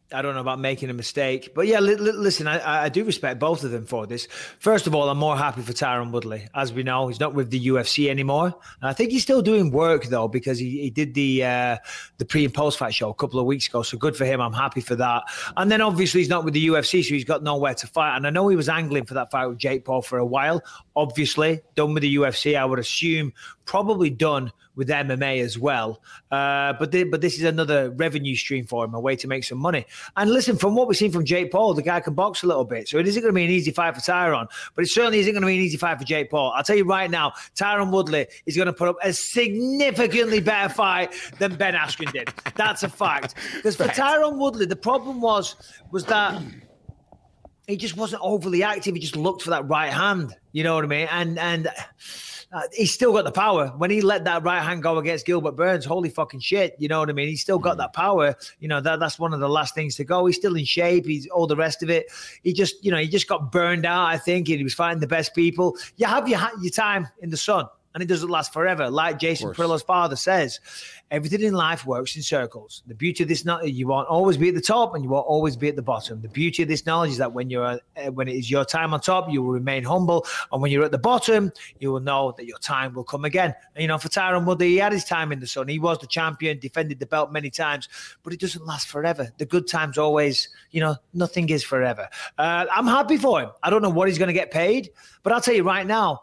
I don't know about making a mistake. But yeah, listen, I do respect both of them for this. First of all, I'm more happy for Tyron Woodley. As we know, he's not with the UFC anymore. And I think he's still doing work, though, because he did the pre- and post-fight show a couple of weeks ago. So good for him. I'm happy for that. And then obviously he's not with the UFC, so he's got nowhere to fight. And I know he was angling for that fight with Jake Paul for a while. Obviously, done with the UFC. I would assume probably done with MMA as well. But this is another revenue stream for him, a way to make some money. And listen, from what we've seen from Jake Paul, the guy can box a little bit. So it isn't going to be an easy fight for Tyron, but it certainly isn't going to be an easy fight for Jake Paul. I'll tell you right now, Tyron Woodley is going to put up a significantly better fight than Ben Askren did. That's a fact. Because for Tyron Woodley, the problem was that he just wasn't overly active. He just looked for that right hand. You know what I mean? And he's still got the power. When he let that right hand go against Gilbert Burns, holy fucking shit. You know what I mean? He's still got that power. You know, that's one of the last things to go. He's still in shape. He's all the rest of it. He just got burned out, I think. And he was fighting the best people. You have your time in the sun, and it doesn't last forever. Like Jason Perillo's father says, everything in life works in circles. The beauty of this knowledge, you won't always be at the top and you won't always be at the bottom. The beauty of this knowledge is that when it is your time on top, you will remain humble. And when you're at the bottom, you will know that your time will come again. And, you know, for Tyron Woodley, he had his time in the sun. He was the champion, defended the belt many times, but it doesn't last forever. The good times always, nothing is forever. I'm happy for him. I don't know what he's going to get paid, but I'll tell you right now,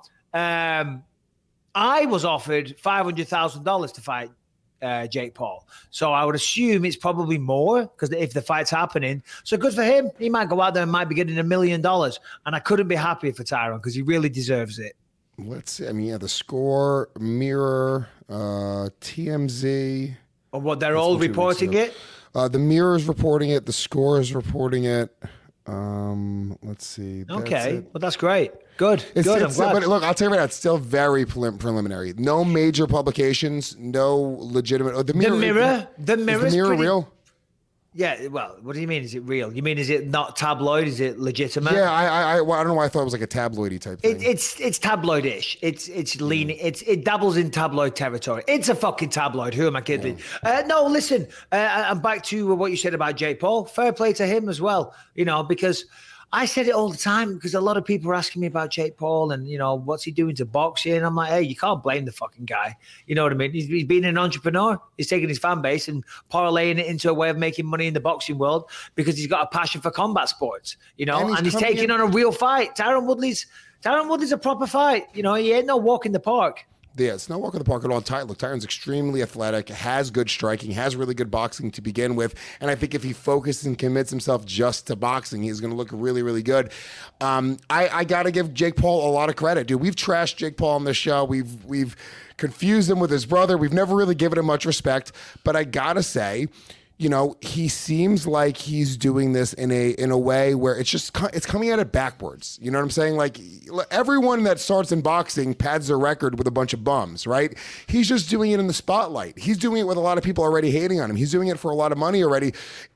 I was offered $500,000 to fight Jake Paul. So I would assume it's probably more because if the fight's happening. So good for him. He might go out there and might be getting $1 million. And I couldn't be happier for Tyron because he really deserves it. Let's see. I mean, the score, Mirror, TMZ. Or what, they're all reporting it? The Mirror is reporting it. The Score is reporting it. Let's see. Okay. Well, that's great. Good. I'm glad. But look, I'll tell you right now, it's still very preliminary. No major publications, no legitimate. The Mirror. The Mirror. Is the Mirror real? Yeah. Well, what do you mean? Is it real? You mean, is it not tabloid? Is it legitimate? Yeah. I don't know why I thought it was like a tabloidy type thing. It's tabloidish. It's leaning. It dabbles in tabloid territory. It's a fucking tabloid. Who am I kidding? No, listen. I'm back to what you said about Jake Paul. Fair play to him as well. Because I said it all the time because a lot of people are asking me about Jake Paul and, what's he doing to boxing? I'm like, hey, you can't blame the fucking guy. You know what I mean? He's been an entrepreneur. He's taking his fan base and parlaying it into a way of making money in the boxing world because he's got a passion for combat sports, and he's taking on a real fight. Tyron Woodley's a proper fight. He ain't no walk in the park. Yeah, it's not walk in the park at all. Look, Tyron's extremely athletic, has good striking, has really good boxing to begin with. And I think if he focuses and commits himself just to boxing, he's going to look really, really good. I got to give Jake Paul a lot of credit, dude. We've trashed Jake Paul on this show. We've confused him with his brother. We've never really given him much respect. But I got to say, he seems like he's doing this in a way where it's coming at it backwards. You know what I'm saying? Like everyone that starts in boxing pads their record with a bunch of bums, right? He's just doing it in the spotlight. He's doing it with a lot of people already hating on him. He's doing it for a lot of money already.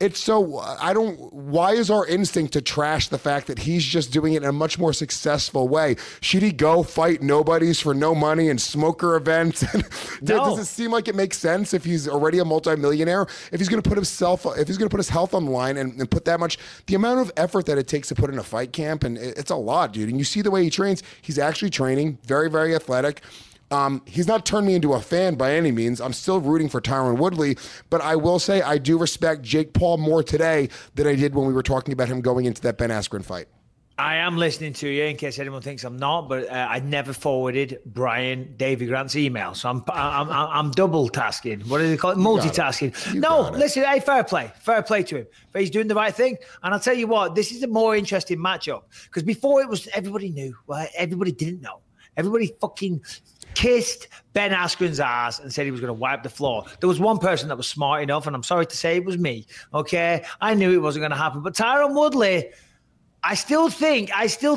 Why is our instinct to trash the fact that he's just doing it in a much more successful way? Should he go fight nobodies for no money and smoker events? Does it seem like it makes sense if he's already a multimillionaire? If he's going to put his health on the line and put that much, the amount of effort that it takes to put in a fight camp, and it's a lot, dude. And you see the way he trains, he's actually training, very, very athletic. He's not turned me into a fan by any means. I'm still rooting for Tyron Woodley, but I will say I do respect Jake Paul more today than I did when we were talking about him going into that Ben Askren fight. I am listening to you in case anyone thinks I'm not, but I never forwarded Brian Davy Grant's email, so I'm double tasking. What do they call it? Multitasking. No, listen, hey, fair play to him. But he's doing the right thing, and I'll tell you what, this is a more interesting matchup because before it was everybody knew, well, everybody didn't know. Everybody fucking kissed Ben Askren's ass and said he was going to wipe the floor. There was one person that was smart enough, and I'm sorry to say it was me. Okay, I knew it wasn't going to happen, but Tyron Woodley. I still think he'll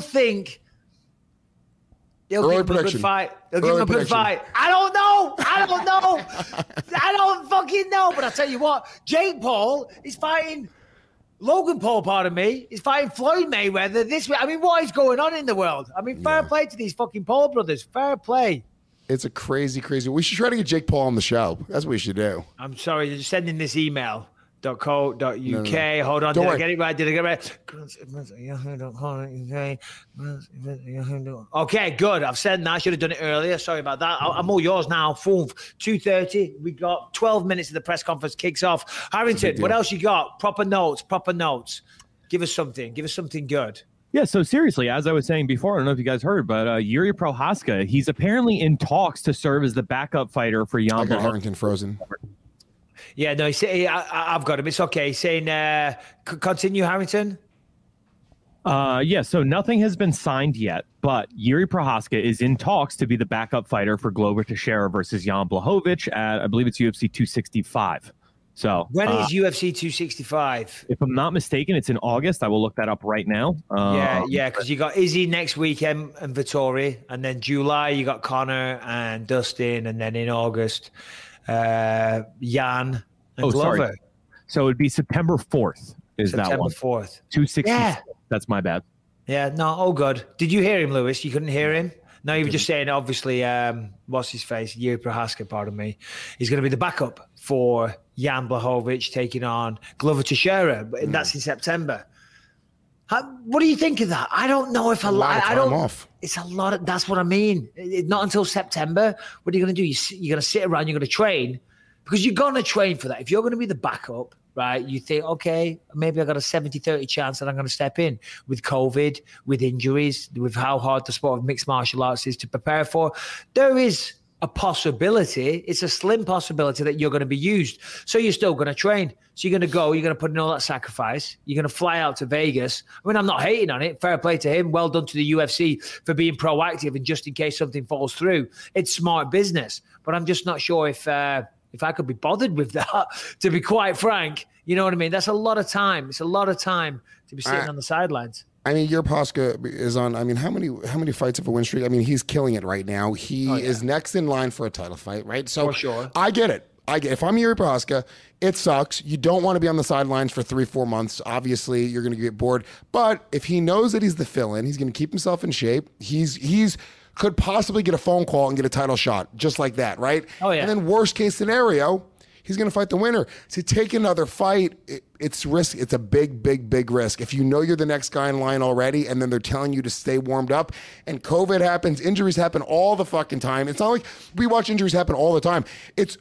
give him a good fight. He'll give him a good fight. I don't know. I don't fucking know. But I'll tell you what, Jake Paul is fighting Logan Paul, pardon me. He's fighting Floyd Mayweather this week. I mean, what is going on in the world? I mean, fair play to these fucking Paul brothers. Fair play. It's a crazy. We should try to get Jake Paul on the show. That's what we should do. I'm sorry, you're sending this email .co.uk. Hold on. Did I get it right? Okay, good. I've said that. I should have done it earlier. Sorry about that. I'm all yours now. 2:30. We got 12 minutes of the press conference kicks off. Harrington, what else you got? Proper notes. Give us something. Give us something good. Yeah, so seriously, as I was saying before, I don't know if you guys heard, but Yuri Prochazka, he's apparently in talks to serve as the backup fighter for Jan. I got Harrington frozen. Yeah, no, I've got him. It's okay. He's saying, continue, Harrington. Yeah, so nothing has been signed yet, but Yuri Prochazka is in talks to be the backup fighter for Glover Teixeira versus Jan Blachowicz at, I believe it's UFC 265. So when is UFC 265? If I'm not mistaken, it's in August. I will look that up right now. Yeah, because you got Izzy next weekend and Vettori, and then July you got Conor and Dustin, and then in August, Jan and Glover. Sorry. So it'd be September 4th. September 4th. 260. Yeah. That's my bad. Yeah, no, all good. Did you hear him, Lewis? You couldn't hear him? No, you were just saying, obviously, what's his face? Yuri Prochazka, pardon me. He's going to be the backup for Jan Blachowicz taking on Glover Teixeira. That's in September. What do you think of that? I don't know if I don't. Off. It's a lot of. That's what I mean. Not until September. What are you going to do? You're going to sit around. You're going to train because you're going to train for that. If you're going to be the backup, right? You think, okay, maybe I got a 70-30 chance that I'm going to step in with COVID, with injuries, with how hard the sport of mixed martial arts is to prepare for. There is a possibility. It's a slim possibility that you're going to be used. So you're still going to train. So you're going to go, you're going to put in all that sacrifice. You're going to fly out to Vegas. I mean, I'm not hating on it. Fair play to him. Well done to the UFC for being proactive and just in case something falls through. It's smart business. But I'm just not sure if I could be bothered with that, to be quite frank. You know what I mean? That's a lot of time. It's a lot of time to be sitting on the sidelines. I mean, Yuri Prochazka is on. I mean, how many fights of a win streak? I mean, he's killing it right now. He is next in line for a title fight, right? So for sure. I get it. If I'm Yuri Prochazka, it sucks. You don't want to be on the sidelines for 3-4 months. Obviously, you're going to get bored. But if he knows that he's the fill-in, he's going to keep himself in shape. He's could possibly get a phone call and get a title shot just like that, right? Oh yeah. And then worst case scenario, he's going to fight the winner. To take another fight, it's risk. It's a big risk. If you know you're the next guy in line already, and then they're telling you to stay warmed up, and COVID happens, injuries happen all the fucking time. It's not like we watch injuries happen all the time. It's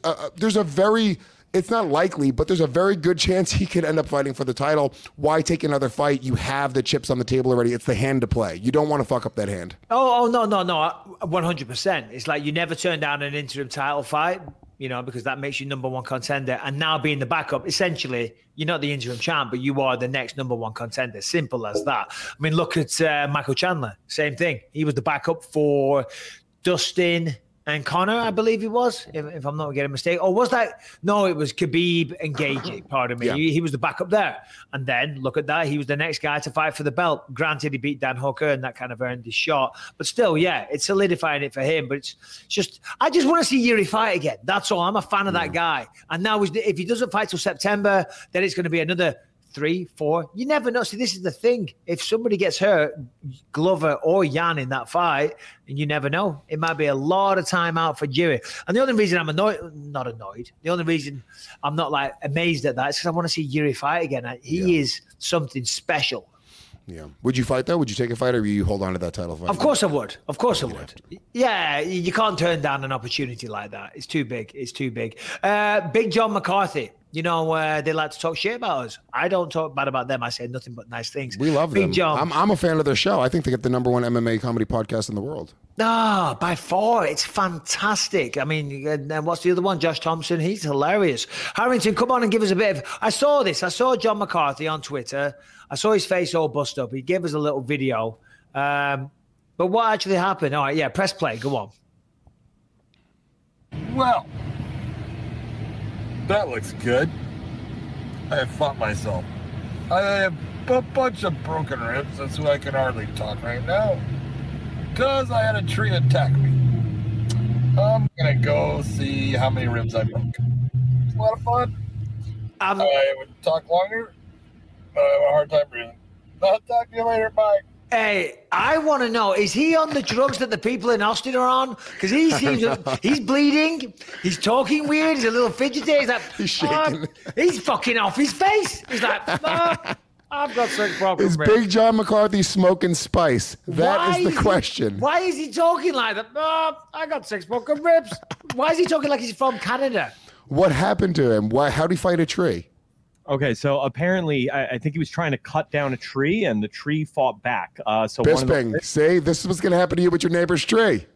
it's not likely, but there's a very good chance he could end up fighting for the title. Why take another fight? You have the chips on the table already. It's the hand to play. You don't want to fuck up that hand. Oh no, 100%. It's like you never turn down an interim title fight, you know, because that makes you number one contender. And now being the backup, essentially, you're not the interim champ, but you are the next number one contender. Simple as that. I mean, look at Michael Chandler. Same thing. He was the backup for Dustin and Conor, I believe he was, if I'm not getting a mistake. Or was that? No, it was Khabib and Gaethje, pardon me. Yeah. He was the backup there. And then, look at that, he was the next guy to fight for the belt. Granted, he beat Dan Hooker, and that kind of earned his shot. But still, yeah, it's solidifying it for him. But it's just, I just want to see Yuri fight again. That's all. I'm a fan of that guy. And now, if he doesn't fight till September, then it's going to be another 3, 4. You never know. See, this is the thing. If somebody gets hurt, Glover or Jan in that fight, and you never know, it might be a lot of time out for Yuri. And the only reason I'm not annoyed, the only reason I'm not like amazed at that is because I want to see Yuri fight again. He is something special. Yeah. Would you fight though? Would you take a fight, or would you hold on to that title fight? Of course I would. Of course I would. Yeah, you can't turn down an opportunity like that. It's too big. It's too big. Big John McCarthy. You know, they like to talk shit about us. I don't talk bad about them. I say nothing but nice things. We love Big them. John. I'm a fan of their show. I think they get the number one MMA comedy podcast in the world. By far. It's fantastic. I mean, and what's the other one? Josh Thompson. He's hilarious. Harrington, come on and give us a bit of... I saw John McCarthy on Twitter. I saw his face all bust up. He gave us a little video. But what actually happened? All right, yeah, press play. Go on. Well... that looks good. I have fought myself. I have a bunch of broken ribs. That's why I can hardly talk right now. Because I had a tree attack me. I'm going to go see how many ribs I broke. It's a lot of fun. I would talk longer, but I have a hard time breathing. I'll talk to you later. Bye. Hey, I want to know, is he on the drugs that the people in Austin are on? Because he seems, he's bleeding, he's talking weird, he's a little fidgety, he's like, he's shaking. He's fucking off his face. He's like, I've got sex problems. Is Big John McCarthy smoking spice? That is the question. Why is he talking like that? I got sex broken ribs. Why is he talking like he's from Canada? What happened to him? How'd he fight a tree? Okay, so apparently, I think he was trying to cut down a tree, and the tree fought back. Bisping, see, this is what's going to happen to you with your neighbor's tree.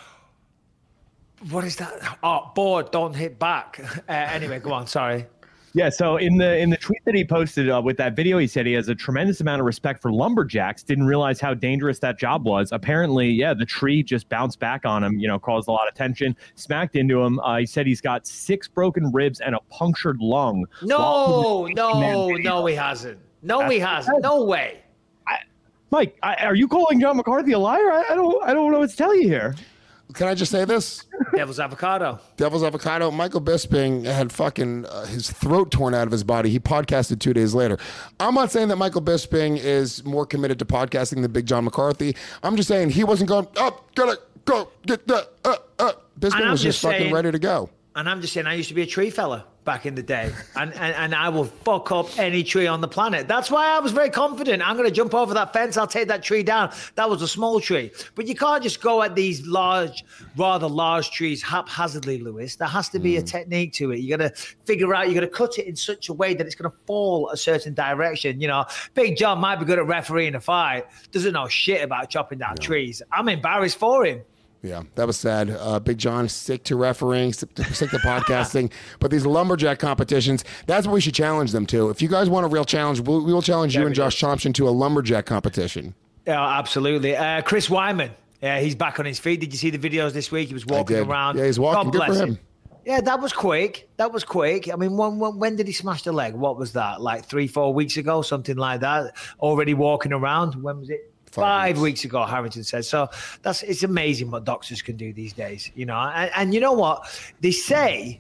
What is that? Oh, board, don't hit back. Anyway, go on. Sorry. Yeah, so in the tweet that he posted with that video, he said he has a tremendous amount of respect for lumberjacks, didn't realize how dangerous that job was. Apparently, yeah, the tree just bounced back on him, caused a lot of tension, smacked into him. He said he's got 6 broken ribs and a punctured lung. No, he hasn't. No, he hasn't. No way. Mike, are you calling John McCarthy a liar? I don't know what to tell you here. Can I just say this? Devil's avocado. Devil's avocado. Michael Bisping had fucking his throat torn out of his body. He podcasted 2 days later. I'm not saying that Michael Bisping is more committed to podcasting than Big John McCarthy. I'm just saying he wasn't going, gotta go, get that, Bisping was just fucking ready to go. And I'm just saying, I used to be a tree fella back in the day, and I will fuck up any tree on the planet. That's why I was very confident. I'm going to jump over that fence. I'll take that tree down. That was a small tree. But you can't just go at these rather large trees haphazardly, Lewis. There has to be a technique to it. You got to figure out, you got to cut it in such a way that it's going to fall a certain direction. Big John might be good at refereeing a fight. Doesn't know shit about chopping down trees. I'm embarrassed for him. Yeah, that was sad. Big John, sick to refereeing, sick to podcasting. But these lumberjack competitions, that's what we should challenge them to. If you guys want a real challenge, we will challenge you and Josh Thompson to a lumberjack competition. Yeah, absolutely. Chris Wyman, he's back on his feet. Did you see the videos this week? He was walking around. Yeah, he's walking. Good for him. Yeah, that was quick. I mean, when did he smash the leg? What was that? Like 3-4 weeks ago, something like that? Already walking around. When was it? 5 weeks ago, Harrington said. So it's amazing what doctors can do these days, And you know what? They say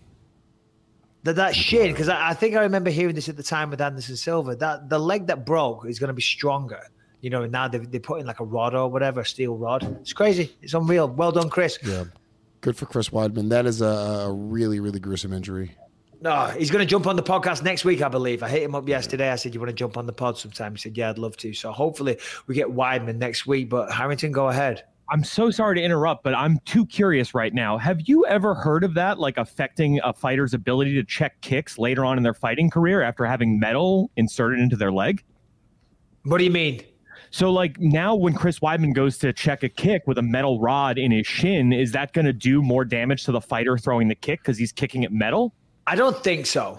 that shin, because I think I remember hearing this at the time with Anderson Silva, that the leg that broke is going to be stronger. And now they put in like a rod or whatever, a steel rod. It's crazy. It's unreal. Well done, Chris. Yeah. Good for Chris Weidman. That is a really, really gruesome injury. No, he's going to jump on the podcast next week, I believe. I hit him up yesterday. I said, you want to jump on the pod sometime? He said, yeah, I'd love to. So hopefully we get Weidman next week. But Harrington, go ahead. I'm so sorry to interrupt, but I'm too curious right now. Have you ever heard of that, like affecting a fighter's ability to check kicks later on in their fighting career after having metal inserted into their leg? What do you mean? So, like, now when Chris Weidman goes to check a kick with a metal rod in his shin, is that going to do more damage to the fighter throwing the kick because he's kicking at metal? I don't think so.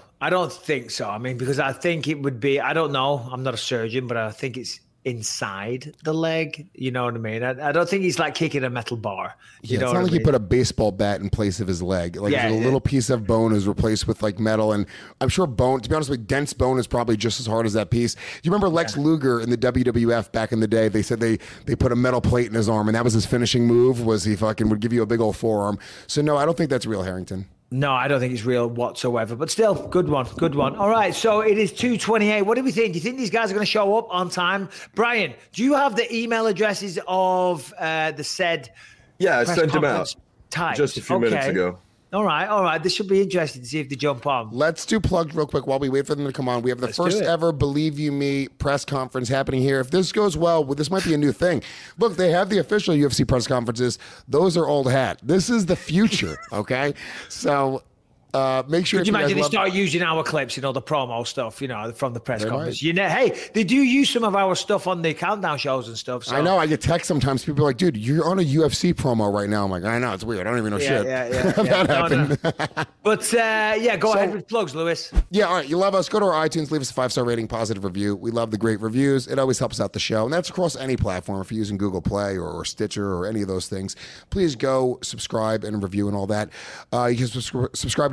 I mean, because I think it would be, I don't know. I'm not a surgeon, but I think it's inside the leg. You know what I mean? I don't think he's like kicking a metal bar. It's not like he put a baseball bat in place of his leg. Like a little piece of bone is replaced with like metal. And I'm sure bone, to be honest with you, dense bone is probably just as hard as that piece. Do you remember Lex Luger in the WWF back in the day? They said they put a metal plate in his arm and that was his finishing move, was he fucking would give you a big old forearm. So no, I don't think that's real, Harrington. No, I don't think it's real whatsoever. But still, good one. All right, so it is 2:28. What do we think? Do you think these guys are going to show up on time? Brian, do you have the email addresses of the said? Yeah, I sent them out just a few minutes ago. All right. This should be interesting to see if they jump on. Let's do plugs real quick while we wait for them to come on. We have the first ever Believe You Me press conference happening here. If this goes well, this might be a new thing. Look, they have the official UFC press conferences. Those are old hat. This is the future, okay? So make sure. Could you imagine they start using our clips, the promo stuff, from the press conference? Hey, they do use some of our stuff on the countdown shows and stuff. So. I know. I get texts sometimes. People are like, "Dude, you're on a UFC promo right now." I'm like, "I know. It's weird. I don't even know shit." Yeah. That happened. No. But go ahead with plugs, Lewis. Yeah. All right. You love us? Go to our iTunes. Leave us a 5-star rating, positive review. We love the great reviews. It always helps out the show, and that's across any platform. If you're using Google Play or Stitcher or any of those things, please go subscribe and review and all that. You can subscribe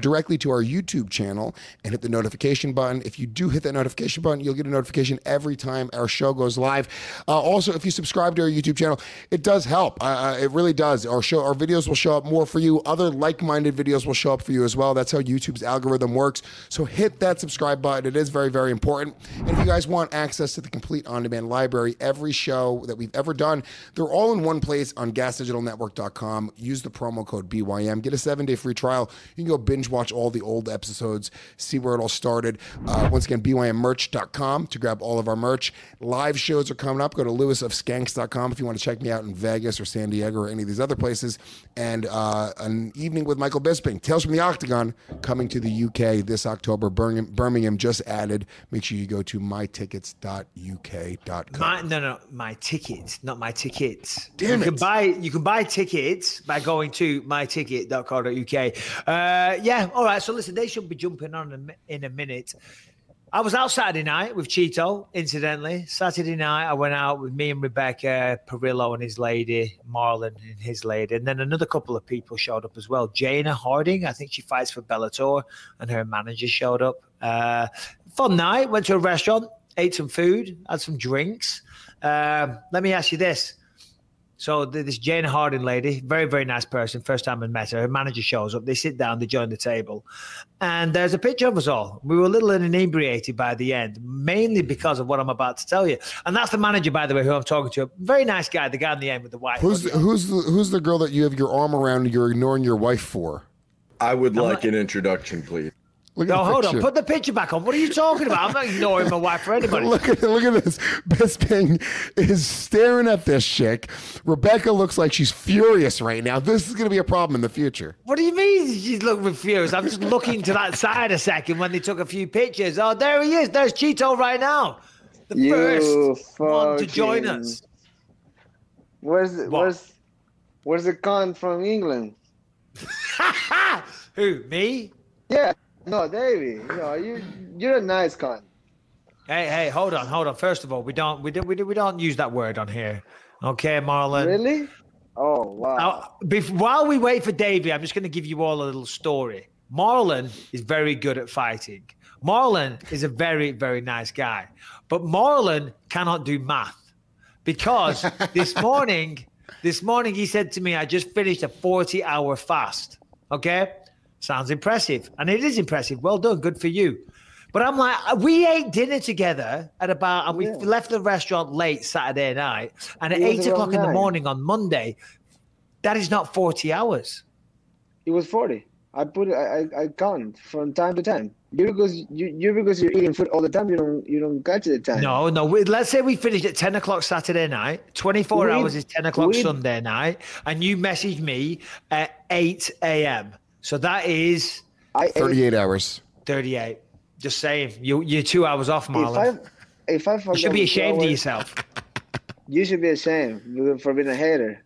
directly to our YouTube channel and hit the notification button. If you do hit that notification button, you'll get a notification every time our show goes live. Also, if you subscribe to our YouTube channel, it does help. It really does. Our videos will show up more for you. Other like-minded videos will show up for you as well. That's how YouTube's algorithm works. So hit that subscribe button. It is very, very important. And if you guys want access to the complete on-demand library, every show that we've ever done, they're all in one place on GasDigitalNetwork.com. Use the promo code BYM. Get a 7-day free trial. You can go binge watch all the old episodes, see where it all started. Once again, BYMmerch.com to grab all of our merch. Live shows are coming up. Go to lewisofskanks.com if you want to check me out in Vegas or San Diego or any of these other places. And an evening with Michael Bisping, Tales from the Octagon, coming to the UK this October. Birmingham just added. Make sure you go to mytickets.uk.com. My tickets, not my tickets. Damn you can buy tickets by going to myticket.co.uk. Yeah, all right. So listen, they should be jumping on in a minute. I was out Saturday night with Cheeto, incidentally. Saturday night, I went out with me and Rebecca Perillo and his lady, Marlon and his lady. And then another couple of people showed up as well. Jana Harding, I think she fights for Bellator, and her manager showed up. Fun night, went to a restaurant, ate some food, had some drinks. Let me ask you this. So this Jane Harding lady, very, very nice person. First time I met her. Her manager shows up. They sit down. They join the table. And there's a picture of us all. We were a little inebriated by the end, mainly because of what I'm about to tell you. And that's the manager, by the way, who I'm talking to. Very nice guy, the guy in the end with the white. Who's the girl that you have your arm around and you're ignoring your wife for? I would like an introduction, please. Hold on. Put the picture back on. What are you talking about? I'm not ignoring my wife for anybody. Look at this. Bisping is staring at this chick. Rebecca looks like she's furious right now. This is going to be a problem in the future. What do you mean she's looking furious? I'm just looking to that side a second when they took a few pictures. Oh, there he is. There's Cheeto right now. The first one to join us. Where's the con from England? Who, me? Yeah. No, Davey. No, you're a nice con. Hey, hold on. First of all, we don't use that word on here. Okay, Marlon. Really? Oh, wow. While we wait for Davey, I'm just going to give you all a little story. Marlon is very good at fighting. Marlon is a very, very nice guy. But Marlon cannot do math because this morning he said to me, I just finished a 40-hour fast. Okay? Sounds impressive. And it is impressive. Well done. Good for you. But I'm like, we ate dinner together and we left the restaurant late Saturday night. And at 8 o'clock in the morning on Monday, that is not 40 hours. It was 40. I count from time to time. Because you're eating food all the time, you don't catch the time. No. Let's say we finished at 10 o'clock Saturday night. 24 hours is 10 o'clock Sunday night. And you messaged me at 8 a.m. So that is 38 hours. 38. Just saying, you're 2 hours off, Marlon. If I forget, you should be ashamed of yourself. You should be ashamed for being a hater.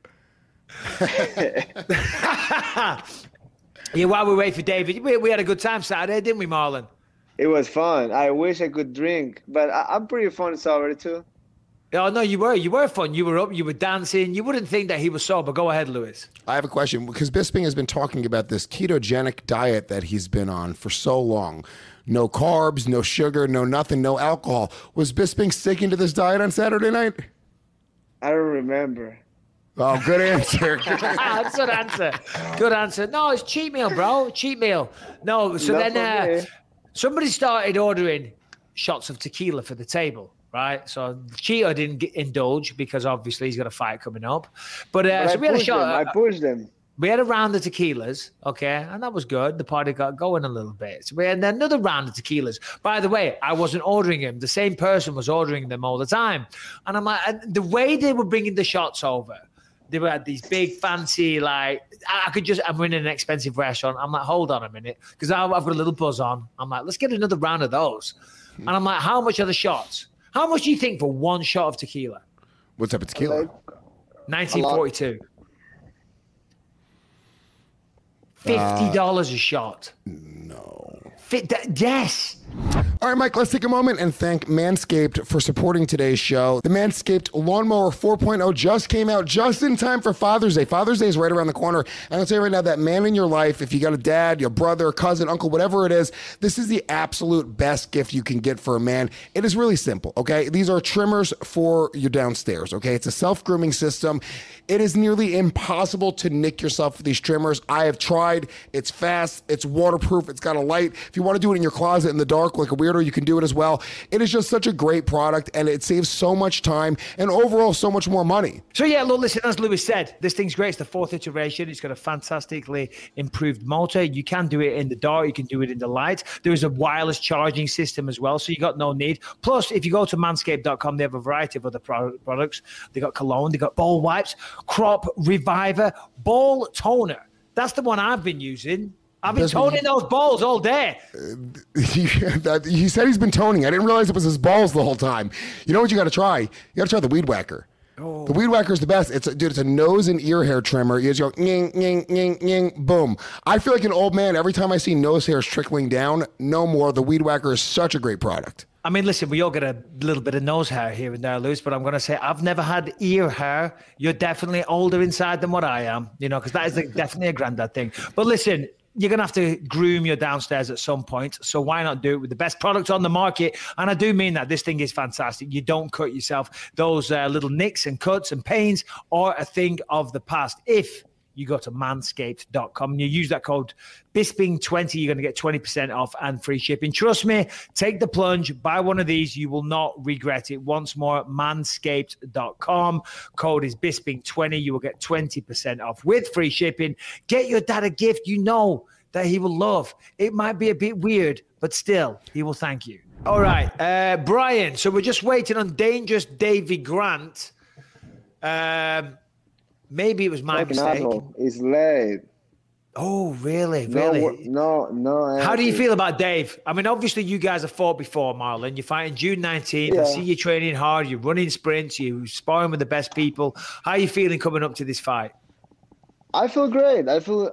Yeah, while we wait for David, we had a good time Saturday, didn't we, Marlon? It was fun. I wish I could drink, but I'm pretty fun sober too. Oh, no, you were fun. You were up, you were dancing. You wouldn't think that he was sober. Go ahead, Lewis. I have a question because Bisping has been talking about this ketogenic diet that he's been on for so long. No carbs, no sugar, no nothing, no alcohol. Was Bisping sticking to this diet on Saturday night? I don't remember. Oh, good answer. Good answer. No, it's cheat meal, bro. Cheat meal. No, so then somebody started ordering shots of tequila for the table. Right, so Cheeto didn't indulge because obviously he's got a fight coming up. But so we had a shot. I pushed them. We had a round of tequilas, okay, and that was good. The party got going a little bit. So we had another round of tequilas. By the way, I wasn't ordering them. The same person was ordering them all the time. And I'm like, the way they were bringing the shots over, they were at these big fancy, like, I'm in an expensive restaurant. I'm like, hold on a minute, because I've got a little buzz on. I'm like, let's get another round of those. And I'm like, how much are the shots? How much do you think for one shot of tequila? What's up with tequila? 1942. $50 a shot. No. Yes. All right, Mike, let's take a moment and thank Manscaped for supporting today's show. The Manscaped Lawnmower 4.0 just came out just in time for Father's Day. Father's Day is right around the corner. And I'll tell you right now, that man in your life, if you got a dad, your brother, cousin, uncle, whatever it is, this is the absolute best gift you can get for a man. It is really simple, okay? These are trimmers for your downstairs, okay? It's a self-grooming system. It is nearly impossible to nick yourself with these trimmers. I have tried. It's fast. It's waterproof. It's got a light. If you want to do it in your closet in the dark like a weirdo, you can do it as well. It is just such a great product, and it saves so much time and overall so much more money. So yeah, look, listen, as Lewis said, this thing's great. It's the 4th iteration. It's got a fantastically improved motor. You can do it in the dark. You can do it in the light. There is a wireless charging system as well, so you got no need. Plus, if you go to manscaped.com, they have a variety of other products. They got cologne. They got ball wipes, crop reviver, ball toner. That's the one I've been using. I've been toning those balls all day. He said he's been toning. I didn't realize it was his balls the whole time. You know what you got to try? You got to try the Weed Whacker. Oh. The Weed Whacker is the best. It's a nose and ear hair trimmer. You just go, nying, nying, nying, nying, boom. I feel like an old man every time I see nose hairs trickling down. No more. The Weed Whacker is such a great product. I mean, listen, we all get a little bit of nose hair here and there, Lewis, but I'm going to say I've never had ear hair. You're definitely older inside than what I am, because that is definitely a granddad thing. But listen, you're going to have to groom your downstairs at some point. So why not do it with the best product on the market? And I do mean that. This thing is fantastic. You don't cut yourself. Those little nicks and cuts and pains are a thing of the past. If you go to manscaped.com and you use that code Bisping20, you're going to get 20% off and free shipping. Trust me, take the plunge, buy one of these. You will not regret it. Once more, manscaped.com. Code is Bisping20. You will get 20% off with free shipping. Get your dad a gift you know that he will love. It might be a bit weird, but still, he will thank you. All right, Brian. So we're just waiting on Dangerous Davy Grant. Maybe it was my mistake. It's late. Oh, really? No. How do you feel about Dave? I mean, obviously, you guys have fought before, Marlon. You're fighting June 19th. Yeah. I see you training hard. You're running sprints. You're sparring with the best people. How are you feeling coming up to this fight? I feel great. I feel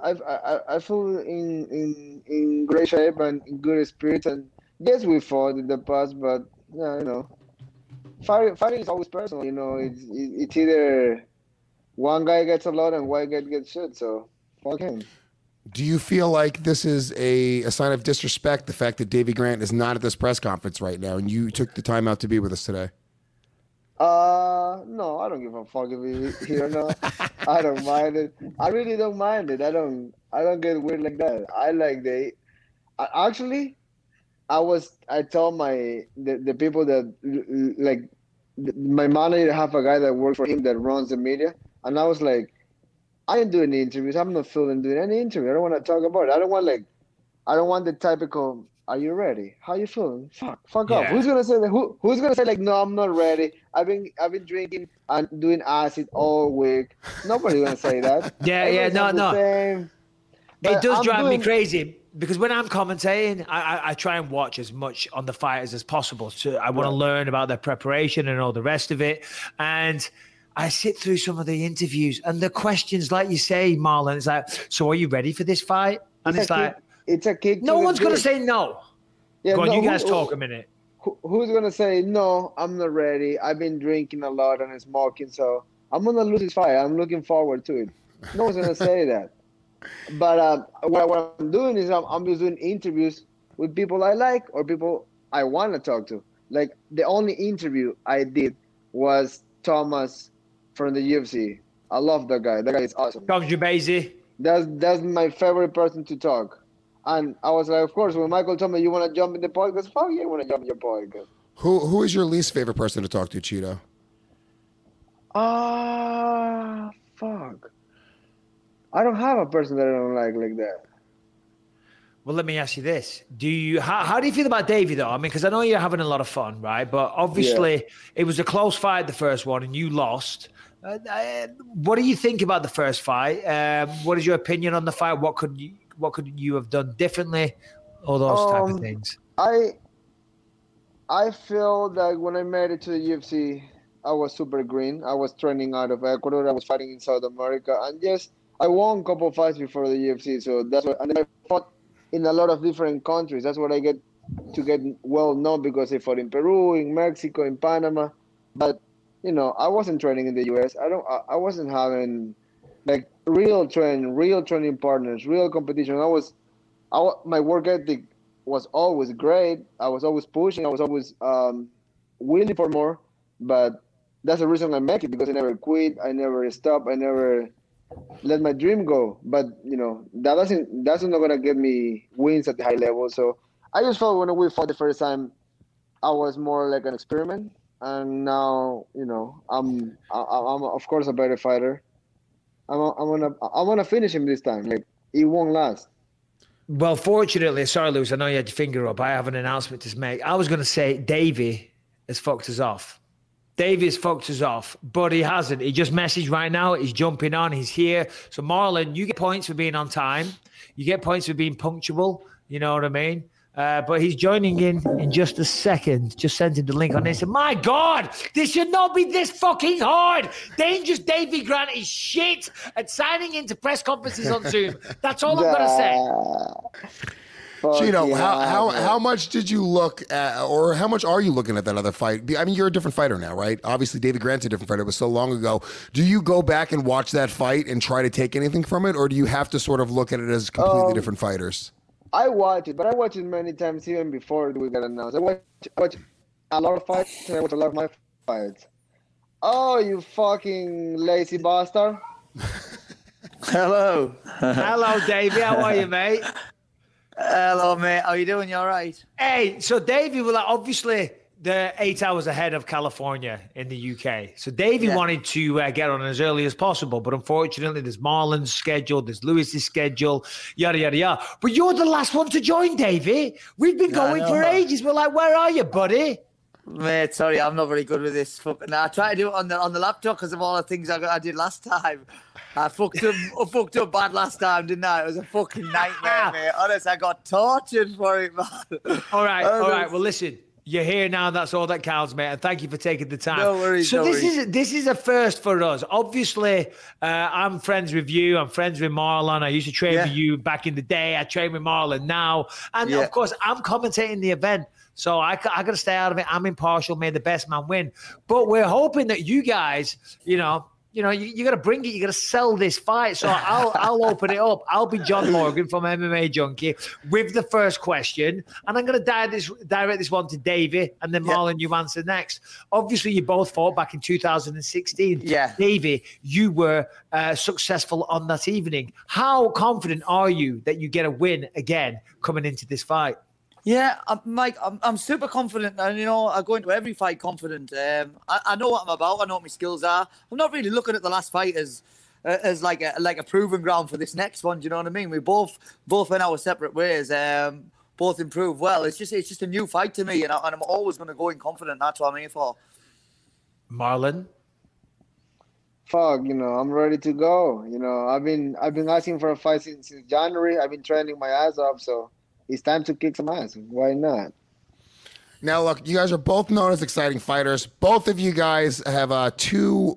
in great shape and in good spirits. And yes, we fought in the past, but fighting is always personal. It's either one guy gets a lot and one guy gets shit, so fuck him. Do you feel like this is a sign of disrespect, the fact that Davy Grant is not at this press conference right now and you took the time out to be with us today? No, I don't give a fuck if he's here or not. I don't mind it. I really don't mind it. I don't get weird like that. I like I told the people that like my manager have a guy that works for him that runs the media. And I was like, I ain't doing the interviews. I'm not feeling doing any interview. I don't want to talk about it. I don't want the typical, are you ready? How you feeling? Fuck off. Who's gonna say that? Who's gonna say like, no, I'm not ready. I've been drinking and doing acid all week. Nobody's gonna say that. No. It does drive me crazy because when I'm commentating, I try and watch as much on the fighters as possible. So I want to learn about their preparation and all the rest of it. And I sit through some of the interviews and the questions, like you say, Marlon, it's like, so are you ready for this fight? And it's a kick. No one's going to say no. Yeah, Go on, you guys talk a minute. Who's going to say, no, I'm not ready. I've been drinking a lot and smoking, so I'm going to lose this fight. I'm looking forward to it. No one's going to say that. But what I'm doing is I'm just doing interviews with people I like or people I want to talk to. Like the only interview I did was Thomas from the UFC. I love that guy. That guy is awesome. Tom Jubazi. That's my favorite person to talk. And I was like, of course, when Michael told me you want to jump in the podcast, fuck yeah, I want to jump in your podcast. Who is your least favorite person to talk to, Cheeto? Fuck. I don't have a person that I don't like that. Well, let me ask you this. How do you feel about Davey, though? I mean, because I know you're having a lot of fun, right? But obviously, it was a close fight, the first one, and you lost. What do you think about the first fight? What is your opinion on the fight? What could you have done differently? All those type of things. I feel that when I made it to the UFC, I was super green. I was training out of Ecuador. I was fighting in South America. And yes, I won a couple of fights before the UFC. So that's what, and then I fought in a lot of different countries. That's what I get to get well known because I fought in Peru, in Mexico, in Panama. But I wasn't training in the U.S. I wasn't having like real training partners, real competition. My work ethic was always great. I was always pushing. I was always willing for more. But that's the reason I make it, because I never quit. I never stopped. I never let my dream go. But that's not gonna get me wins at the high level. So I just felt when we fought the first time, I was more like an experiment. And now, I'm of course a better fighter. I want to finish him this time. Like, it won't last. Well, fortunately, sorry, Lewis, I know you had your finger up. I have an announcement to make. I was going to say Davey has fucked us off. Davey has fucked us off, but he hasn't. He just messaged right now. He's jumping on. He's here. So, Marlon, you get points for being on time. You get points for being punctual. You know what I mean? But he's joining in just a second. Just sent him the link on this. And my God, this should not be this fucking hard. Dangerous Davey Grant is shit at signing into press conferences on Zoom. That's all I'm going to say. Chino, how much did you look at, or how much are you looking at that other fight? I mean, you're a different fighter now, right? Obviously, Davey Grant's a different fighter. It was so long ago. Do you go back and watch that fight and try to take anything from it, or do you have to sort of look at it as completely different fighters? I watch it, but I watch it many times even before we got announced. I watch a lot of fights, and I watch a lot of my fights. Oh, you fucking lazy bastard. Hello. Hello, Davey. How are you, mate? Hello, mate. How you doing? You all right? Hey, so Davey, well, obviously they're 8 hours ahead of California in the UK. So Davey wanted to get on as early as possible, but unfortunately there's Marlon's schedule, there's Lewis's schedule, yada, yada, yada. But you're the last one to join, Davey. We've been going for ages. We're like, where are you, buddy? Mate, sorry, I'm not very good with this. I tried to do it on the laptop because of all the things I did last time. I fucked up bad last time, didn't I? It was a fucking nightmare, mate. Honest, I got tortured for it, man. All right. Well, listen. You're here now. That's all that counts, mate. And thank you for taking the time. No worries. So this is a first for us. Obviously, I'm friends with you. I'm friends with Marlon. I used to train with you back in the day. I train with Marlon now. And of course, I'm commentating the event. So I got to stay out of it. I'm impartial. May the best man win. But we're hoping that you guys, you got to bring it. You got to sell this fight. So I'll open it up. I'll be John Morgan from MMA Junkie with the first question. And I'm going to direct this one to Davey. And then Marlon, you answer next. Obviously, you both fought back in 2016. Yeah. Davey, you were successful on that evening. How confident are you that you get a win again coming into this fight? Yeah, Mike, I'm super confident, and I go into every fight confident. I know what I'm about. I know what my skills are. I'm not really looking at the last fight as like a proving ground for this next one. Do you know what I mean? We both went our separate ways. Both improved well. It's just a new fight to me, and I'm always going to go in confident. That's what I'm here for. Marlon. Fuck, I'm ready to go. I've been asking for a fight since January. I've been training my ass off, so it's time to kick some ass. Why not? Now, look, you guys are both known as exciting fighters. Both of you guys have 2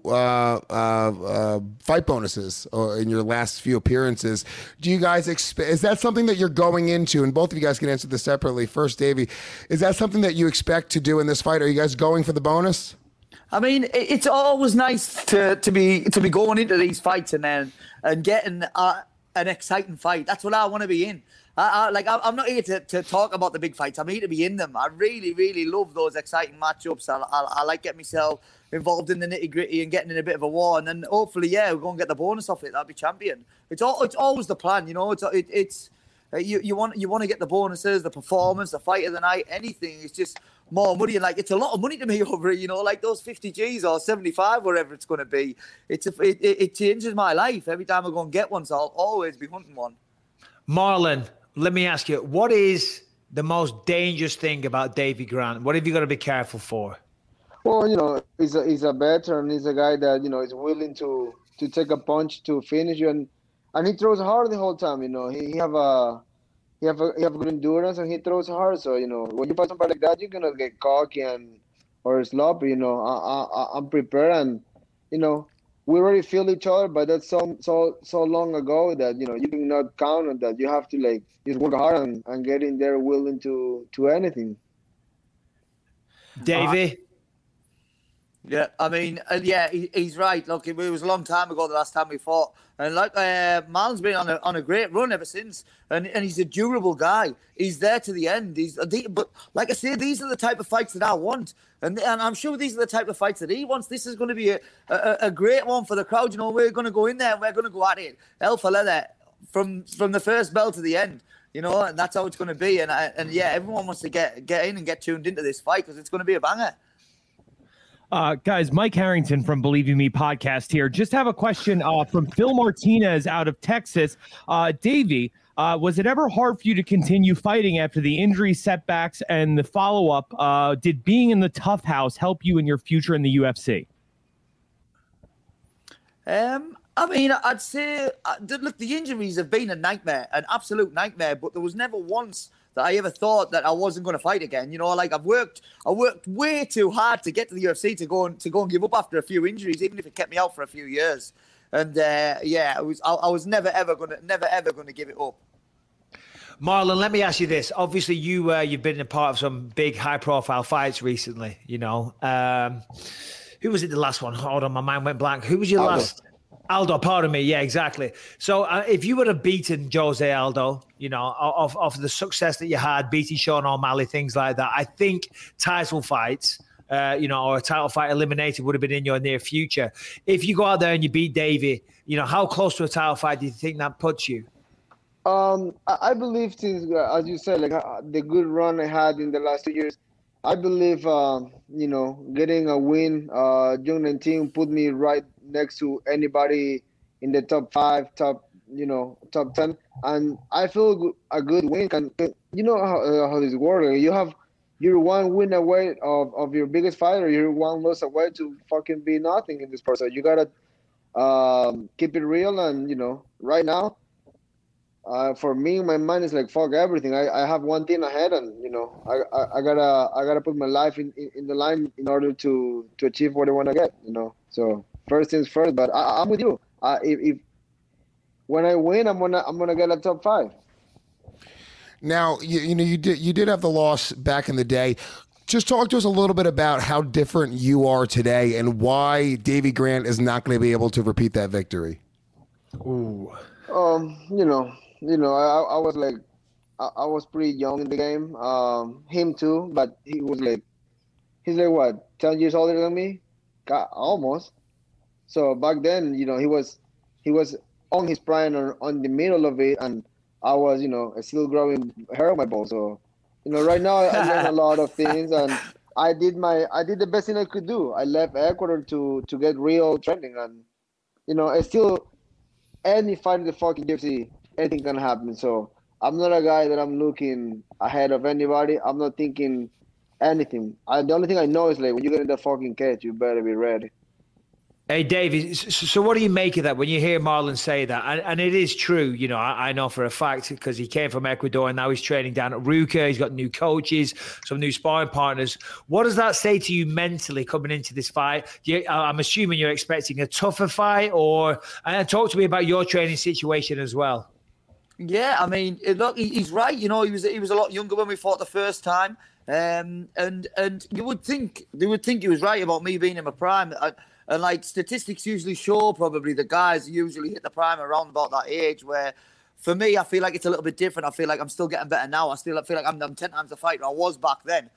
fight bonuses in your last few appearances. Do you guys is that something that you're going into? And both of you guys can answer this separately. First, Davey, is that something that you expect to do in this fight? Are you guys going for the bonus? I mean, it's always nice to be going into these fights and getting an exciting fight. That's what I want to be in. I'm not here to talk about the big fights. I'm here to be in them. I really, really love those exciting matchups. I like getting myself involved in the nitty gritty and getting in a bit of a war, and then hopefully, we're going to get the bonus off it. That'll be champion. It's always the plan, It's you want to get the bonuses, the performance, the fight of the night, anything. It's just more money, and it's a lot of money to me over it. Like those 50 G's or 75, whatever it's going to be. It changes my life every time I go and get one. So I'll always be hunting one. Marlon, let me ask you, what is the most dangerous thing about Davey Grant? What have you got to be careful for? Well, he's a veteran. He's a guy that, is willing to take a punch to finish you. And he throws hard the whole time, He have good endurance and he throws hard. So, when you fight somebody like that, you're going to get cocky or sloppy, I'm prepared. And, we already feel each other, but that's so long ago that you cannot count on that. You have to like just work hard and get in there willing to anything. Davey. Yeah, I mean, he's right. Look, it was a long time ago the last time we fought, and like Marlon's been on a great run ever since, and he's a durable guy. He's there to the end. But like I say, these are the type of fights that I want, and I'm sure these are the type of fights that he wants. This is going to be a great one for the crowd. You know, we're going to go in there and we're going to go at it, hell for leather, from the first bell to the end. You know, and that's how it's going to be. And everyone wants to get in and get tuned into this fight because it's going to be a banger. Guys, Mike Harrington from Believe You Me podcast here. Just have a question from Phil Martinez out of Texas. Davey, was it ever hard for you to continue fighting after the injury setbacks and the follow-up? Did being in the Tough House help you in your future in the UFC? I mean, I'd say, look, the injuries have been a nightmare, an absolute nightmare, but there was never once that I ever thought that I wasn't going to fight again. You know, like I worked way too hard to get to the UFC to go and give up after a few injuries, even if it kept me out for a few years. And I was never ever going to give it up. Marlon, let me ask you this. Obviously, you've been a part of some big high-profile fights recently. You know, who was it? The last one? Hold on, my mind went blank. Who was your last? Aldo, pardon me. Yeah, exactly. So if you would have beaten Jose Aldo, you know, off the success that you had, beating Sean O'Malley, things like that, I think title fights, or a title fight eliminated would have been in your near future. If you go out there and you beat Davey, you know, how close to a title fight do you think that puts you? I believe, since, as you said, like the good run I had in the last 2 years, I believe, getting a win, June 19 put me right next to anybody in the top 5, top 10. And I feel a good win. And you know how this works. You're one win away of your biggest fighter. You're one loss away to fucking be nothing in this person. You got to keep it real. And, right now, for me, my mind is like, fuck everything. I have one thing ahead, and I gotta put my life in the line in order to achieve what I want to get. So first things first. But I'm with you. If when I win, I'm gonna get a top 5. Now you did have the loss back in the day. Just talk to us a little bit about how different you are today and why Davey Grant is not going to be able to repeat that victory. Ooh. I was like, I was pretty young in the game. Him too, but he's like what, 10 years older than me? God, almost. So back then, he was on his prime or on the middle of it, and I was, still growing hair on my balls. So, right now I learned a lot of things, and I did the best thing I could do. I left Ecuador to get real training, and it's still any fight in the fucking UFC. Anything can happen. So I'm not a guy that I'm looking ahead of anybody. I'm not thinking anything. The only thing I know is, like, when you get in the fucking cage, you better be ready. Hey, Davey, so what do you make of that when you hear Marlon say that? And it is true, I know for a fact, because he came from Ecuador and now he's training down at Ruka. He's got new coaches, some new sparring partners. What does that say to you mentally coming into this fight? I'm assuming you're expecting a tougher fight, and talk to me about your training situation as well. Yeah, I mean, look, he's right. He was a lot younger when we fought the first time, and you would think he was right about me being in my prime. And like statistics usually show, probably the guys usually hit the prime around about that age. Where, for me, I feel like it's a little bit different. I feel like I'm still getting better now. I feel like I'm 10 times the fighter I was back then.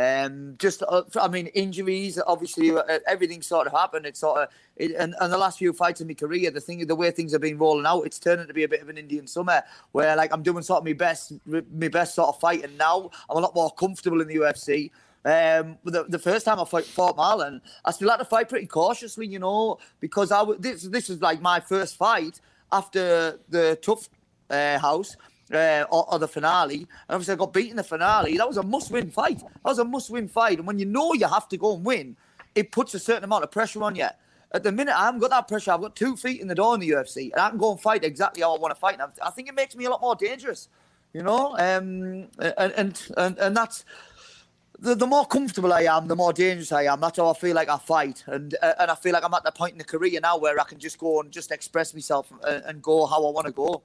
Injuries, obviously, everything sort of happened. And the last few fights in my career, the way things have been rolling out, it's turning to be a bit of an Indian summer where, like, I'm doing sort of my best sort of fighting now. I'm a lot more comfortable in the UFC. The first time I fought Marlon, I still had to fight pretty cautiously, because this is like my first fight after the Tough House. Or the finale, and obviously I got beaten in the finale. That was a must-win fight. And when you have to go and win, it puts a certain amount of pressure on you. At the minute, I haven't got that pressure. I've got 2 feet in the door in the UFC, and I can go and fight exactly how I want to fight. And I think it makes me a lot more dangerous, and that's the more comfortable I am, the more dangerous I am. That's how I feel like I fight, and I feel like I'm at the point in the career now where I can just go and just express myself and go how I want to go.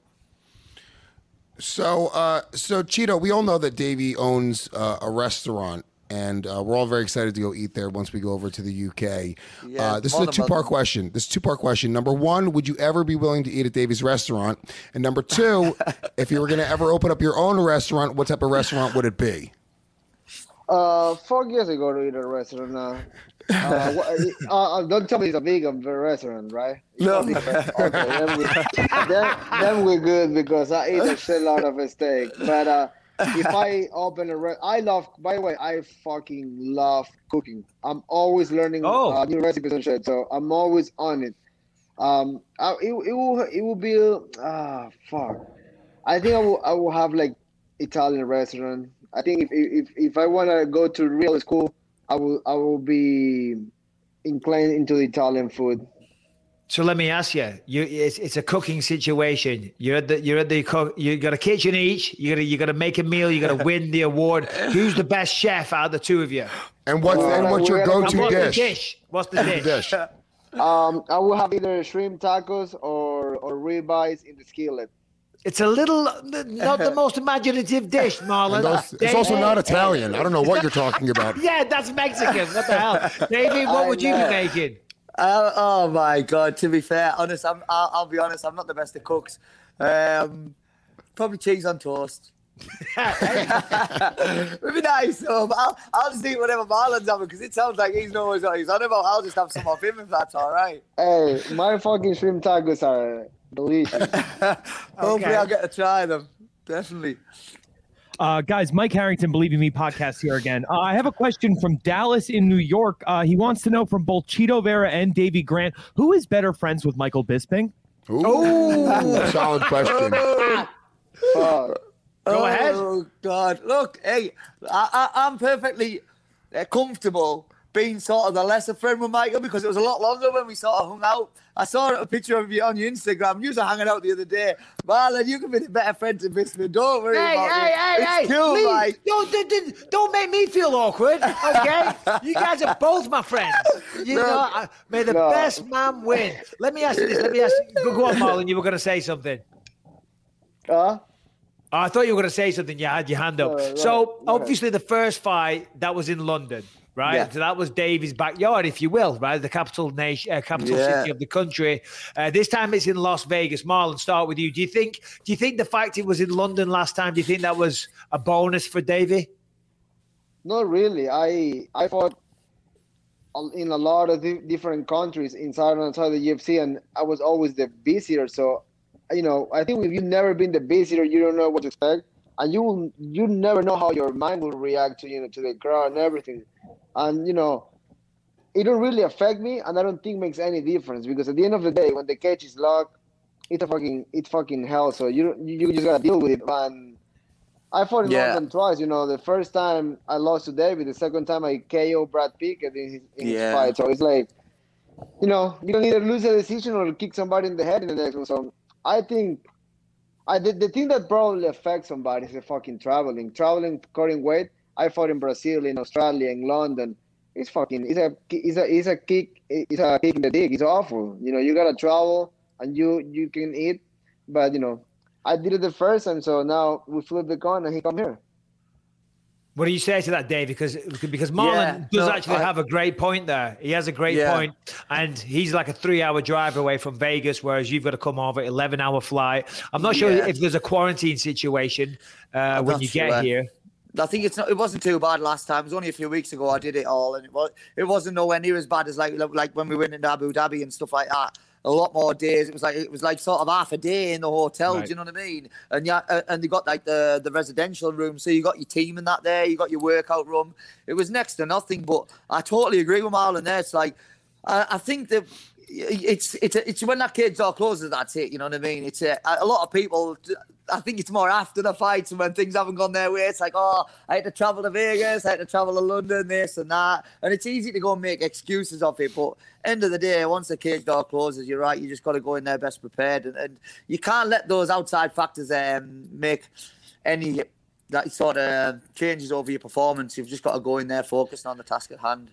So Cheeto, we all know that Davey owns a restaurant, and we're all very excited to go eat there once we go over to the UK. Yeah, this is a two-part question. Number one, would you ever be willing to eat at Davey's restaurant? And number two, if you were going to ever open up your own restaurant, what type of restaurant would it be? 4 years ago to eat at a restaurant. Don't tell me it's a vegan restaurant, right? No. Okay, then we're good because I eat a shitload of steak. But if I open I fucking love cooking. I'm always learning new recipes and shit, so I'm always on it. It will be fuck. I think I will have like Italian restaurant. I think if I want to go to real school, I will be inclined into the Italian food. So let me ask you, it's a cooking situation. You got a kitchen each. You got to make a meal. You got to win the award. Who's the best chef out of the two of you? And what's your go-to dish? What's the dish? I will have either shrimp tacos or ribeyes in the skillet. It's a little not the most imaginative dish, Marlon. It's also not Italian. I don't know what you're talking about. Yeah, that's Mexican. What the hell, David? What would you be making? Oh my God! To be fair, I'll be honest. I'm not the best at cooks. Probably cheese on toast. It'd be nice. So I'll just eat whatever Marlon's having because it sounds like he's knows what he's on about. I'll just have some of him if that's all right. Hey, my fucking shrimp tacos are delicious. Hopefully I'll get to try them. Definitely. Guys, Mike Harrington, Believe in Me podcast here again. I have a question from Dallas in New York. He wants to know from both Cheeto Vera and Davey Grant, who is better friends with Michael Bisping? Ooh, solid question. Go ahead. Oh, God. Look, hey, I'm perfectly comfortable being sort of the lesser friend with Michael because it was a lot longer when we sort of hung out. I saw a picture of you on your Instagram. You were hanging out the other day. Marlon, you can be the better friend to Bisping. Don't worry about it. It's cool, Mike. Don't make me feel awkward, okay? You guys are both my friends. May the best man win. Let me ask you this. Go on, Marlon. You were going to say something. I thought you were going to say something. You had your hand up. Obviously, the first fight, that was in London, right? Yeah. So that was Davey's backyard, if you will, right? The capital city of the country. This time it's in Las Vegas. Marlon, start with you. Do you think the fact it was in London last time, do you think that was a bonus for Davey? Not really. I fought in a lot of different countries inside and outside the UFC, and I was always the busier. So, I think if you've never been the busier, you don't know what to expect, and you never know how your mind will react to to the crowd and everything. And it don't really affect me, and I don't think makes any difference because at the end of the day, when the cage is locked, it's fucking hell. So you just gotta deal with it. And I fought in London twice. The first time I lost to David, the second time I KO Brad Pickett in his fight. So it's like, you can either lose a decision or kick somebody in the head in the next one. So I think the thing that probably affects somebody is the fucking traveling, cutting weight. I fought in Brazil, in Australia, in London. It's a kick in the dick. It's awful. You gotta travel and you can eat, but I did it the first time, so now we flip the coin and he come here. What do you say to that, Dave? Because Marlon does actually have a great point there. He has a great point, and he's like a 3-hour drive away from Vegas, whereas you've got to come over 11-hour flight. I'm not sure if there's a quarantine situation when you get here. I think it wasn't too bad last time. It was only a few weeks ago I did it all, and it wasn't nowhere near as bad as like when we went into Abu Dhabi and stuff like that. A lot more days. It was like sort of half a day in the hotel. Right. Do you know what I mean? And and they got like the residential room, so you got your team and that there. You got your workout room. It was next to nothing. But I totally agree with Marlon there. It's like I think that it's when that cage door closes, that's it. You know what I mean? It's a lot of people. I think it's more after the fights and when things haven't gone their way. It's like, I had to travel to Vegas, I had to travel to London, this and that. And it's easy to go and make excuses of it. But end of the day, once the cage door closes, you're right, you just got to go in there best prepared. And you can't let those outside factors make any that sort of changes over your performance. You've just got to go in there focusing on the task at hand.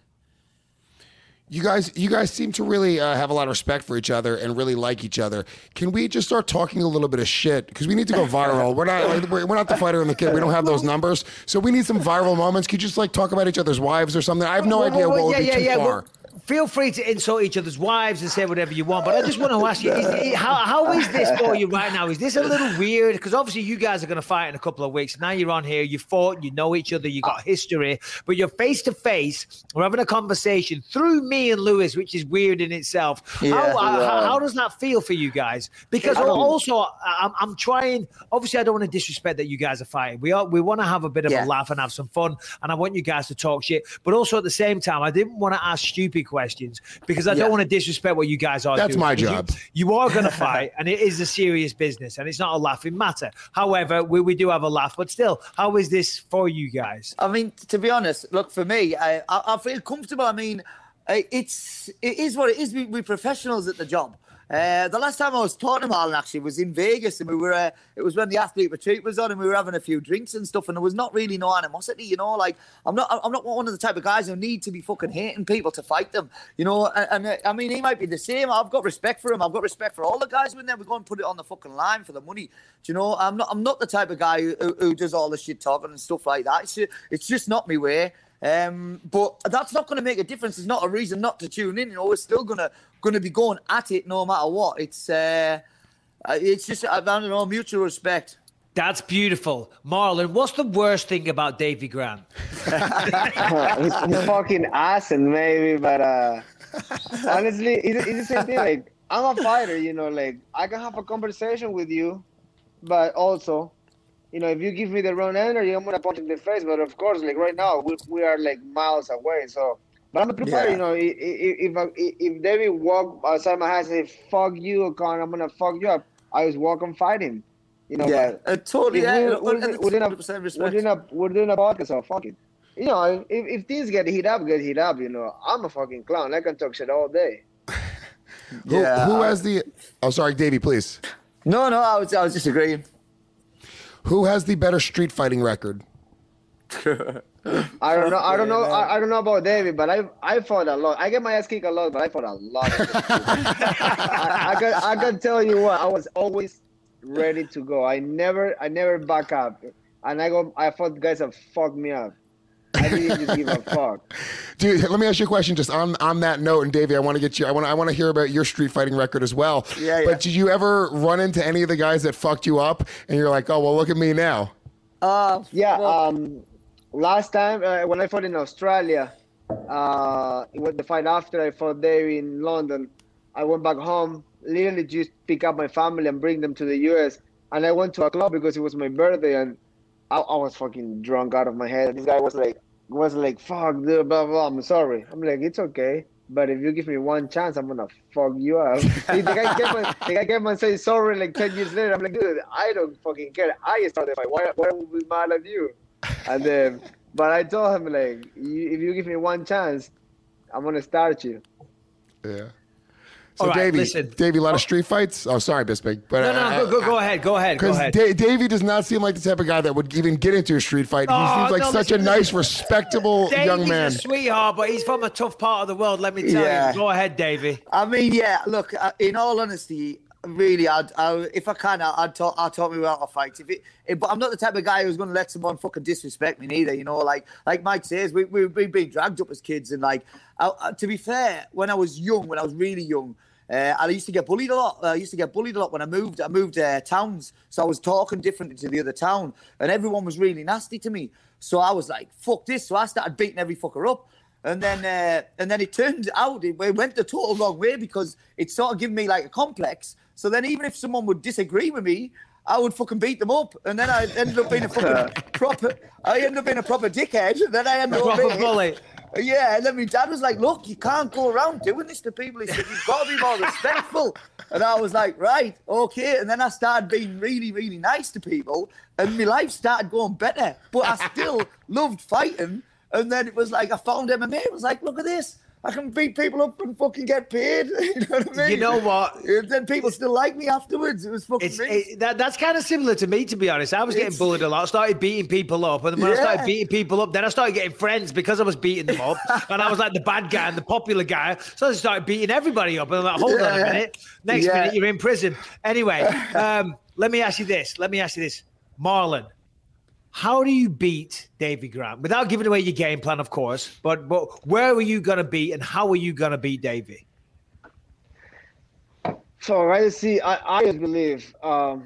You guys seem to really have a lot of respect for each other and really like each other. Can we just start talking a little bit of shit? Because we need to go viral. We're not the fighter and the kid. We don't have those numbers. So we need some viral moments. Could you just like talk about each other's wives or something? I have no idea what would be too far. Feel free to insult each other's wives and say whatever you want, but I just want to ask you, how is this for you right now? Is this a little weird? Because obviously you guys are going to fight in a couple of weeks. Now you're on here, you fought, you know each other, you got history, but you're face-to-face. We're having a conversation through me and Lewis, which is weird in itself. How does that feel for you guys? Because also, I'm trying, obviously I don't want to disrespect that you guys are fighting. We want to have a bit of a laugh and have some fun, and I want you guys to talk shit, but also at the same time, I didn't want to ask stupid questions because I don't want to disrespect what you guys are doing. That's my job. You are going to fight, and it is a serious business, and it's not a laughing matter. However, we do have a laugh, but still, how is this for you guys? I mean, to be honest, look, for me, I feel comfortable. I mean, it is what it is. We're professionals at the job. The last time I was talking to Marlon actually was in Vegas, and we were. It was when the athlete retreat was on, and we were having a few drinks and stuff, and there was not really no animosity, you know. Like I'm not one of the type of guys who need to be fucking hating people to fight them, you know. And I mean, he might be the same. I've got respect for him. I've got respect for all the guys who in there. We're going to put it on the fucking line for the money. Do you know? I'm not the type of guy who does all the shit talking and stuff like that. It's just not my way. But that's not going to make a difference. It's not a reason not to tune in. You know, we're still going to be going at it no matter what. It's just, I don't know, mutual respect. That's beautiful. Marlon, what's the worst thing about Davey Grant? He's fucking awesome, maybe, but honestly, it's the same thing. Like, I'm a fighter, you know, like, I can have a conversation with you, but also, you know, if you give me the wrong energy, I'm gonna punch in the face. But of course, like right now, we are like miles away. So, but I'm a fighter. You know, if David walk outside my house and say "fuck you, Con," I'm gonna fuck you up. I just walk and fight him. You know, totally. We're doing a podcast, so fuck it. You know, if things get heat up. You know, I'm a fucking clown. I can talk shit all day. Who has the? Oh, sorry, Davey, please. No, I was just agreeing. Who has the better street fighting record? I don't know about David, but I fought a lot. I get my ass kicked a lot, but I fought a lot. I can tell you what, I was always ready to go. I never back up, and I fought guys that fucked me up. I didn't just give a fuck. Dude, let me ask you a question just on that note. And Davey, I want to hear about your street fighting record as well. Yeah. But did you ever run into any of the guys that fucked you up and you're like, oh, well, look at me now? Last time when I fought in Australia, it was the fight after I fought there in London. I went back home, literally just pick up my family and bring them to the US. And I went to a club because it was my birthday, and I was fucking drunk out of my head. This guy was like, fuck, dude, blah, blah, I'm sorry. I'm like, it's okay, but if you give me one chance, I'm gonna fuck you up. the guy kept on saying sorry like 10 years later. I'm like, dude, I don't fucking care. I started the fight. Why would we be mad at you? And then, but I told him, like, if you give me one chance, I'm gonna start you. Yeah. So Davey, a lot of street fights? Oh, sorry, Bisping. But go ahead. Because Davey does not seem like the type of guy that would even get into a street fight. He seems like such a nice, respectable young man. Davey's a sweetheart, but he's from a tough part of the world, let me tell you. Go ahead, Davey. I mean, look, in all honesty, really, if I can, I'll talk me out of fights. But I'm not the type of guy who's going to let someone fucking disrespect me neither. You know, like Mike says, we've been dragged up as kids, and like, to be fair, when I was really young, I used to get bullied a lot. When I moved towns, so I was talking differently to the other town, and everyone was really nasty to me. So I was like, fuck this. So I started beating every fucker up. And then it turned out it went the total wrong way because it sort of gave me like a complex. So then even if someone would disagree with me, I would fucking beat them up. And then I ended up being a fucking proper dickhead. And then I ended up being bully. Yeah, and then my dad was like, look, you can't go around doing this to people. He said, you've got to be more respectful. And I was like, right, okay. And then I started being really, really nice to people. And my life started going better. But I still loved fighting. And then it was like, I found MMA. It was like, look at this. I can beat people up and fucking get paid. You know what I mean? You know what? Then people still like me afterwards. It was fucking that's kind of similar to me, to be honest. I was getting bullied a lot. I started beating people up. And then when I started beating people up, then I started getting friends because I was beating them up. And I was like the bad guy and the popular guy. So I started beating everybody up. And I'm like, hold on a minute. Next minute, you're in prison. Anyway, let me ask you this. Marlon, how do you beat Davey Grant? Without giving away your game plan, of course. But where are you going to beat and how are you going to beat Davey? So, right, see, I just believe the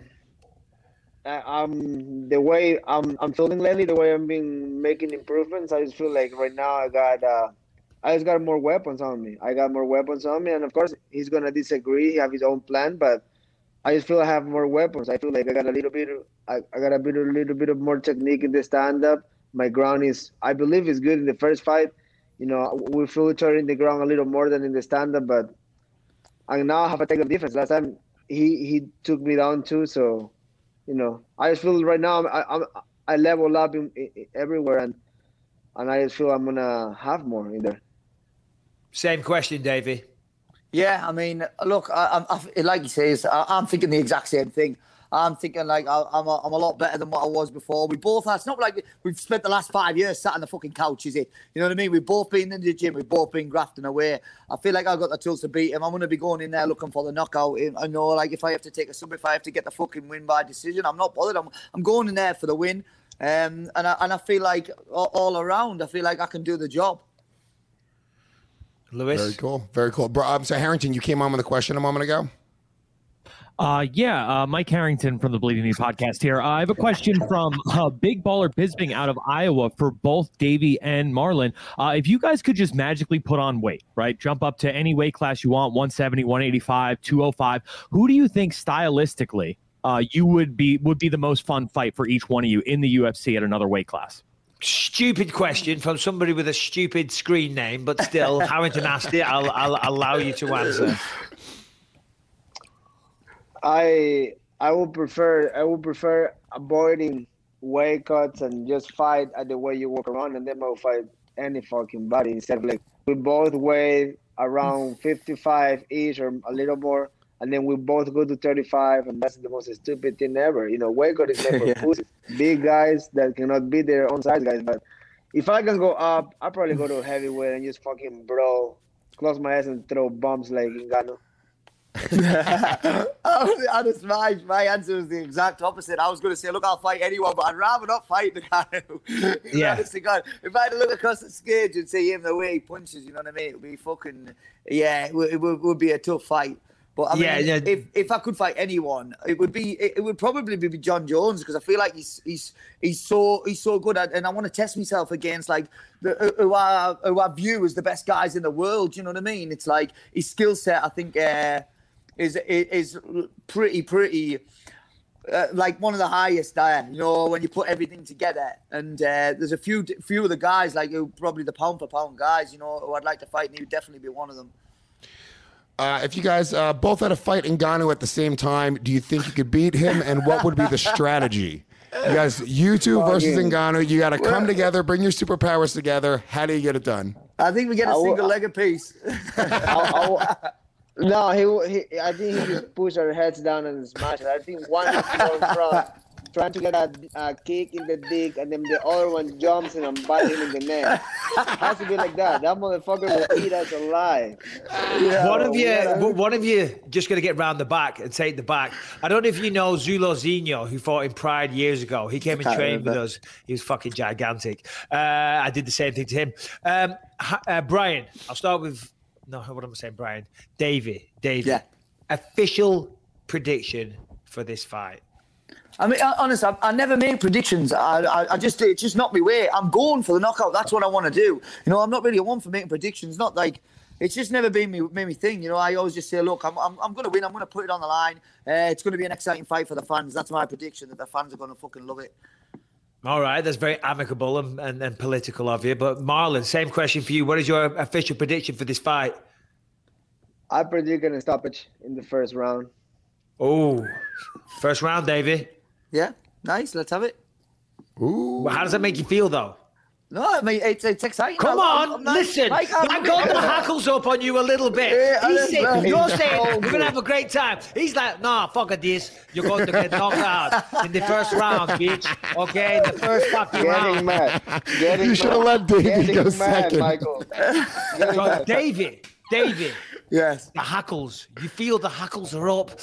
way I'm feeling lately, the way I'm been making improvements, I just feel like right now I just got more weapons on me. And of course, he's going to disagree. He have his own plan, but I just feel I have more weapons. I feel like I got a little bit of more technique in the stand-up. My ground I believe is good in the first fight. You know, we feel each other in the ground a little more than in the stand-up, but I now have a technical difference. Last time he took me down too, so you know, I just feel right now I level up everywhere, and I just feel I'm gonna have more in there. Same question, Davey. Yeah, I mean, look, I like he says, I'm thinking the exact same thing. I'm thinking like I'm a lot better than what I was before. We both are. It's not like we've spent the last 5 years sat on the fucking couch, is it? You know what I mean? We've both been in the gym. We've both been grafting away. I feel like I've got the tools to beat him. I'm going to be going in there looking for the knockout. I know, like, if I have to take a sub, if I have to get the fucking win by decision, I'm not bothered. I'm going in there for the win. And I feel like all around, I feel like I can do the job. Lewis? Very cool. Bro, so Harrington, you came on with a question a moment ago? Mike Harrington from the Bleeding Me podcast here. I have a question from Big Baller Bisbing out of Iowa for both Davey and Marlon. If you guys could just magically put on weight, right? Jump up to any weight class you want, 170, 185, 205. Who do you think stylistically you would be the most fun fight for each one of you in the UFC at another weight class? Stupid question from somebody with a stupid screen name, but still, Harrington asked it. I'll allow you to answer. I would prefer avoiding weight cuts and just fight at the way you walk around, and then I'll fight any fucking body instead of like we both weigh around 55-ish or a little more, and then we both go to 35, and that's the most stupid thing ever. You know, weight cut is made for pussies, big guys that cannot beat their own size guys. But if I can go up, I'll probably go to heavyweight and just fucking close my ass and throw bombs like Ngannou. My answer was the exact opposite. I was going to say, look, I'll fight anyone, but I'd rather not fight the guy who, honestly, God, if I had to look across the stage and see him the way he punches, you know what I mean? It would be fucking, it would be a tough fight. But I mean, if I could fight anyone, it would probably be John Jones, because I feel like he's so good at, and I want to test myself against like who I view as the best guys in the world. You know what I mean? It's like his skill set, I think, is pretty like one of the highest there. You know, when you put everything together, and there's a few of the guys like who probably the pound for pound guys. You know, who I'd like to fight, and he would definitely be one of them. If you guys both had a fight Ngannou at the same time, do you think you could beat him? And what would be the strategy? You two versus Ngannou, you got to come together, bring your superpowers together. How do you get it done? I think we get a single leg apiece. No, I think he just pushed our heads down and smashed it. I think one is going front, trying to get a kick in the dick, and then the other one jumps and I'm biting him in the neck. It has to be like that. That motherfucker will eat us alive. One of you just going to get round the back and take the back. I don't know if you know Zulozinho, who fought in Pride years ago. He came and trained with us. He was fucking gigantic. I did the same thing to him. Brian, I'll start with... No, what am I saying, Brian? Davey. Yeah. Official prediction for this fight. I mean, honestly, I never make predictions. It's just not my way. I'm going for the knockout. That's what I want to do. You know, I'm not really one for making predictions. Not like it's just never been me thing. You know, I always just say, look, I'm going to win. I'm going to put it on the line. It's going to be an exciting fight for the fans. That's my prediction, that the fans are going to fucking love it. All right, that's very amicable and political of you. But Marlon, same question for you. What is your official prediction for this fight? I predict a stoppage in the first round. Oh, first round, Davey. Yeah, nice. Let's have it. Ooh. Well, how does that make you feel, though? No, I mean, it's exciting. Come on, listen. I got the hackles up on you a little bit. You're saying we're going to have a great time. He's like, nah, fuck this. You're going to get knocked out in the first round, bitch. Okay, the first fucking round. Mad. You should have let Davey go second. Michael. So, David. Yes. The hackles. You feel the hackles are up.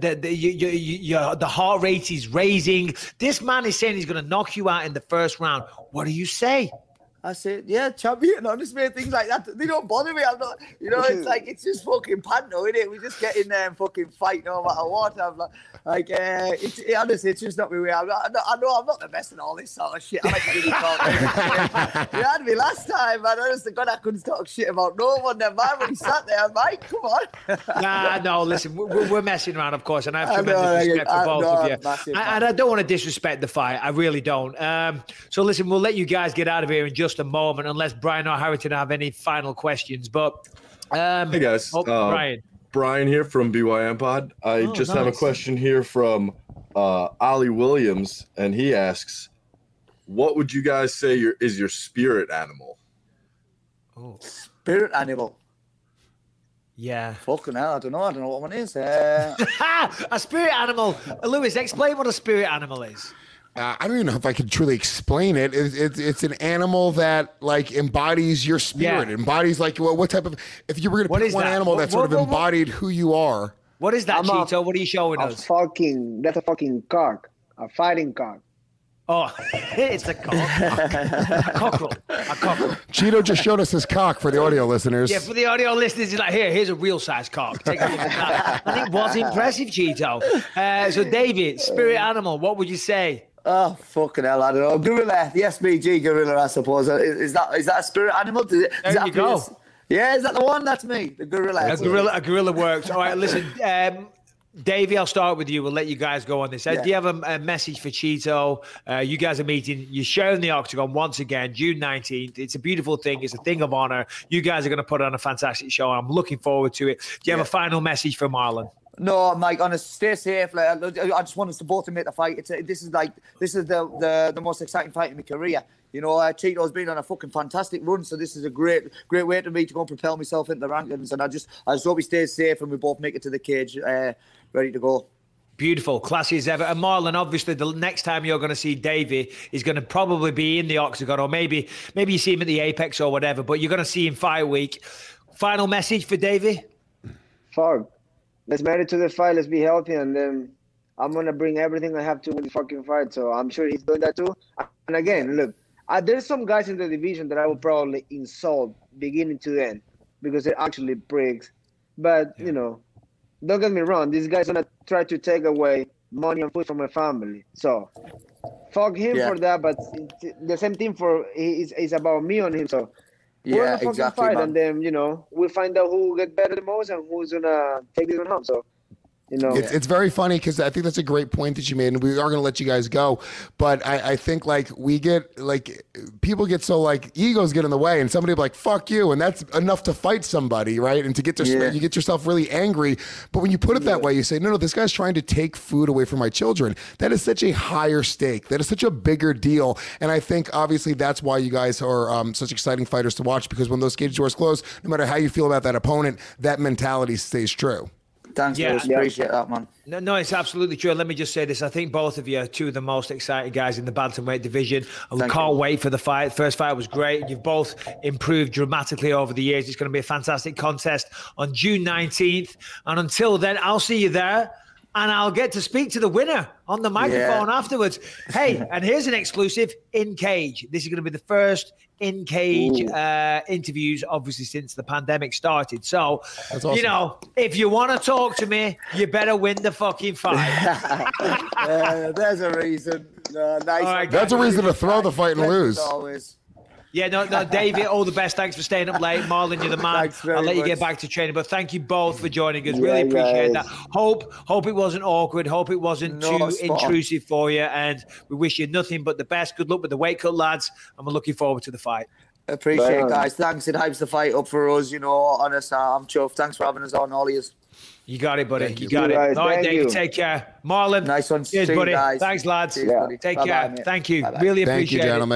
The heart rate is raising. This man is saying he's going to knock you out in the first round. What do you say? I said, yeah, champion, honestly, things like that, they don't bother me. I'm not, it's like, it's just fucking panto, isn't it? We just get in there and fucking fight no matter what. I'm honestly, it's just not my way. I know I'm not the best in all this sort of shit. I like to really talk. You had me last time, man. Honest to God, I couldn't talk shit about no one. Never mind when he sat there, Mike, come on. Nah, no, listen, we're messing around, of course, and I have tremendous respect for both of you. And I don't want to disrespect the fight. I really don't. So listen, we'll let you guys get out of here in just a moment, unless Brian or Harrington have any final questions. But hey guys, Brian here from BYM Pod. I have a question here from Ollie Williams, and he asks, what would you guys say is your spirit animal? Oh, spirit animal. Yeah. Fucking hell, I don't know what one is. A spirit animal. Lewis, explain what a spirit animal is. I don't even know if I could truly explain it. It's an animal that like embodies your spirit. Yeah. Embodies like what type of? If you were going to pick one animal that sort of embodied who you are. What is that, Cheeto? What are you showing us? That's a fucking cock. A fighting cock. Oh, it's a cock. A cockerel. Cheeto just showed us his cock for the audio listeners. Yeah, for the audio listeners, he's like, here's a real size cock. Take a look at that. And it was impressive, Cheeto. So, David, spirit animal, what would you say? Oh, fucking hell, I don't know. Gorilla, the SBG gorilla, I suppose. Is that a spirit animal? There you go. Yeah, is that the one? That's me, the gorilla. A gorilla works. All right, listen, Davey, I'll start with you. We'll let you guys go on this. Do you have a message for Cheeto? You guys are meeting. You're sharing the Octagon once again, June 19th. It's a beautiful thing. It's a thing of honor. You guys are going to put on a fantastic show. I'm looking forward to it. Do you have a final message for Marlon? No, Mike. Honestly, stay safe. I just want us to both to make the fight. This is the most exciting fight in my career. Cheeto's been on a fucking fantastic run, so this is a great way to me to go and propel myself into the rankings. And I just hope he stays safe and we both make it to the cage, ready to go. Beautiful, classy as ever. And Marlon, obviously, the next time you're going to see Davey is going to probably be in the Octagon, or maybe you see him at the Apex or whatever. But you're going to see him fight week. Final message for Davey? Fuck. Let's make it to the fight. Let's be healthy, and then I'm gonna bring everything I have to win the fucking fight. So I'm sure he's doing that too. And again, look, there's some guys in the division that I will probably insult beginning to end because they're actually pricks. But don't get me wrong. This guy's gonna try to take away money and food from my family. So fuck him for that. But the same thing is about me on him. So. We're gonna fucking fight, man. And then we'll find out who will get better the most and who's gonna take this one home. So, it's very funny because I think that's a great point that you made, and we are gonna let you guys go. But I think we get people get so egos get in the way, and somebody will be like fuck you, and that's enough to fight somebody, right? And to get you get yourself really angry. But when you put it that way, you say no, this guy's trying to take food away from my children. That is such a higher stake. That is such a bigger deal. And I think obviously that's why you guys are such exciting fighters to watch, because when those cage doors close, no matter how you feel about that opponent, that mentality stays true. Thanks, appreciate that, man. No, it's absolutely true. Let me just say this. I think both of you are two of the most exciting guys in the bantamweight division. And we can't wait for the fight. First fight was great. You've both improved dramatically over the years. It's going to be a fantastic contest on June 19th. And until then, I'll see you there. And I'll get to speak to the winner on the microphone afterwards. Hey, and here's an exclusive in cage. This is going to be the first in cage interviews, obviously, since the pandemic started. So, that's awesome. If you want to talk to me, you better win the fucking fight. There's a reason. Nice. Right, that's a reason to throw the fight and lose. Always. Yeah, no, David, all the best. Thanks for staying up late. Marlon, you're the man. I'll let you get back to training. But thank you both for joining us. Really appreciate that. Hope it wasn't awkward. Hope it wasn't too intrusive for you. And we wish you nothing but the best. Good luck with the weight cut, lads. And we're looking forward to the fight. Appreciate it, guys. Thanks. It hypes the fight up for us. Honest, I'm chuffed. Thanks for having us on, all of you. You got it, buddy. You got it. Guys, all right, David, take care. Marlon. Nice one. Cheers, buddy. Guys. Thanks, lads. Cheers, Take care. Mate. Thank you. Bye-bye. Really appreciate it. Thank you, gentlemen.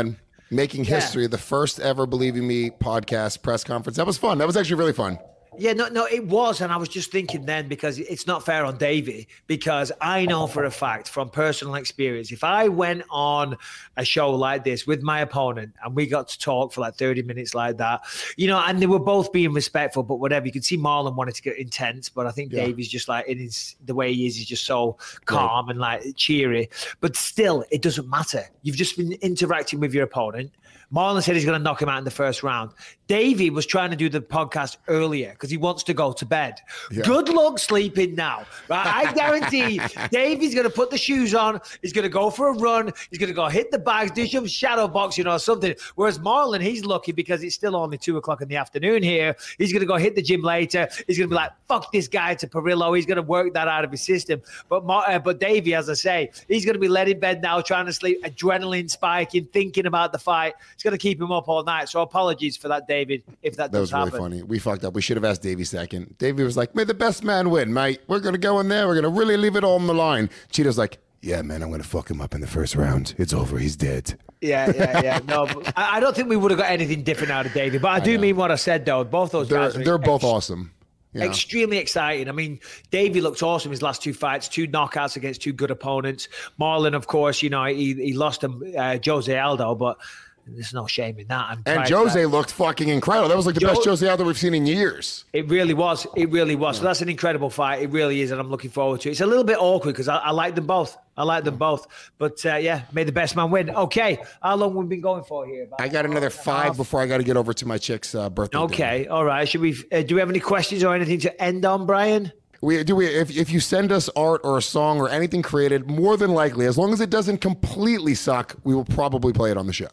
making history, the first ever Believe in Me podcast press conference. That was fun. That was actually really fun. Yeah, no, it was. And I was just thinking then, because it's not fair on Davey, because I know for a fact from personal experience, if I went on a show like this with my opponent and we got to talk for like 30 minutes like that, you know, and they were both being respectful, but whatever, you could see Marlon wanted to get intense, but I think Davey's just like, the way he is, he's just so calm and like cheery. But still, it doesn't matter. You've just been interacting with your opponent. Marlon said he's going to knock him out in the first round. Davey was trying to do the podcast earlier because he wants to go to bed. Yeah. Good luck sleeping now. Right? I guarantee Davey's going to put the shoes on. He's going to go for a run. He's going to go hit the bags, do some shadow boxing or something. Whereas Marlon, he's lucky because it's still only 2:00 in the afternoon here. He's going to go hit the gym later. He's going to be like, fuck this guy to Perillo. He's going to work that out of his system. But Davey, as I say, he's going to be led in bed now, trying to sleep, adrenaline spiking, thinking about the fight. It's going to keep him up all night. So apologies for that, David, if that does happen. That was really funny. We fucked up. We should have asked Davey second. Davey was like, may the best man win, mate. We're going to go in there. We're going to really leave it all on the line. Cheeto's like, yeah, man, I'm going to fuck him up in the first round. It's over. He's dead. Yeah. No, but I don't think we would have got anything different out of Davey. But I do mean what I said, though. Both those guys. They're both awesome. Yeah. Extremely exciting. I mean, Davey looked awesome his last two fights, 2 knockouts against 2 good opponents. Marlon, of course, you know, he lost to Jose Aldo, but there's no shame in that. And Jose looked fucking incredible. That was like the best Jose Aldo we've seen in years. It really was. Yeah. So that's an incredible fight. It really is, and I'm looking forward to it. It's a little bit awkward because I like them both. But may the best man win. Okay, how long have we been going for here? I got another 5 before I got to get over to my chick's birthday. Okay, all right. Should we? Do we have any questions or anything to end on, Brian? If you send us art or a song or anything created, more than likely, as long as it doesn't completely suck, we will probably play it on the show.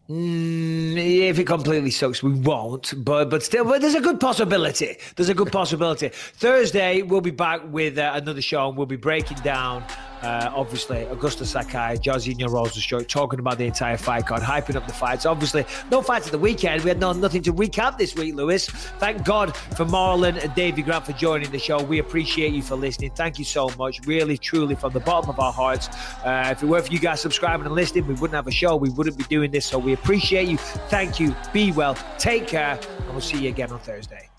If it completely sucks, we won't. But there's a good possibility. Thursday, we'll be back with another show, and we'll be breaking down, obviously, Augusto Sakai, Jairzinho Rosa's show, talking about the entire fight card, hyping up the fights. Obviously, no fights at the weekend. We had nothing to recap this week, Lewis. Thank God for Marlon and Davey Grant for joining the show. We appreciate you for listening. Thank you so much. Really, truly, from the bottom of our hearts. If it weren't for you guys subscribing and listening, we wouldn't have a show. We wouldn't be doing this. So we appreciate you. Thank you. Be well. Take care. And we'll see you again on Thursday.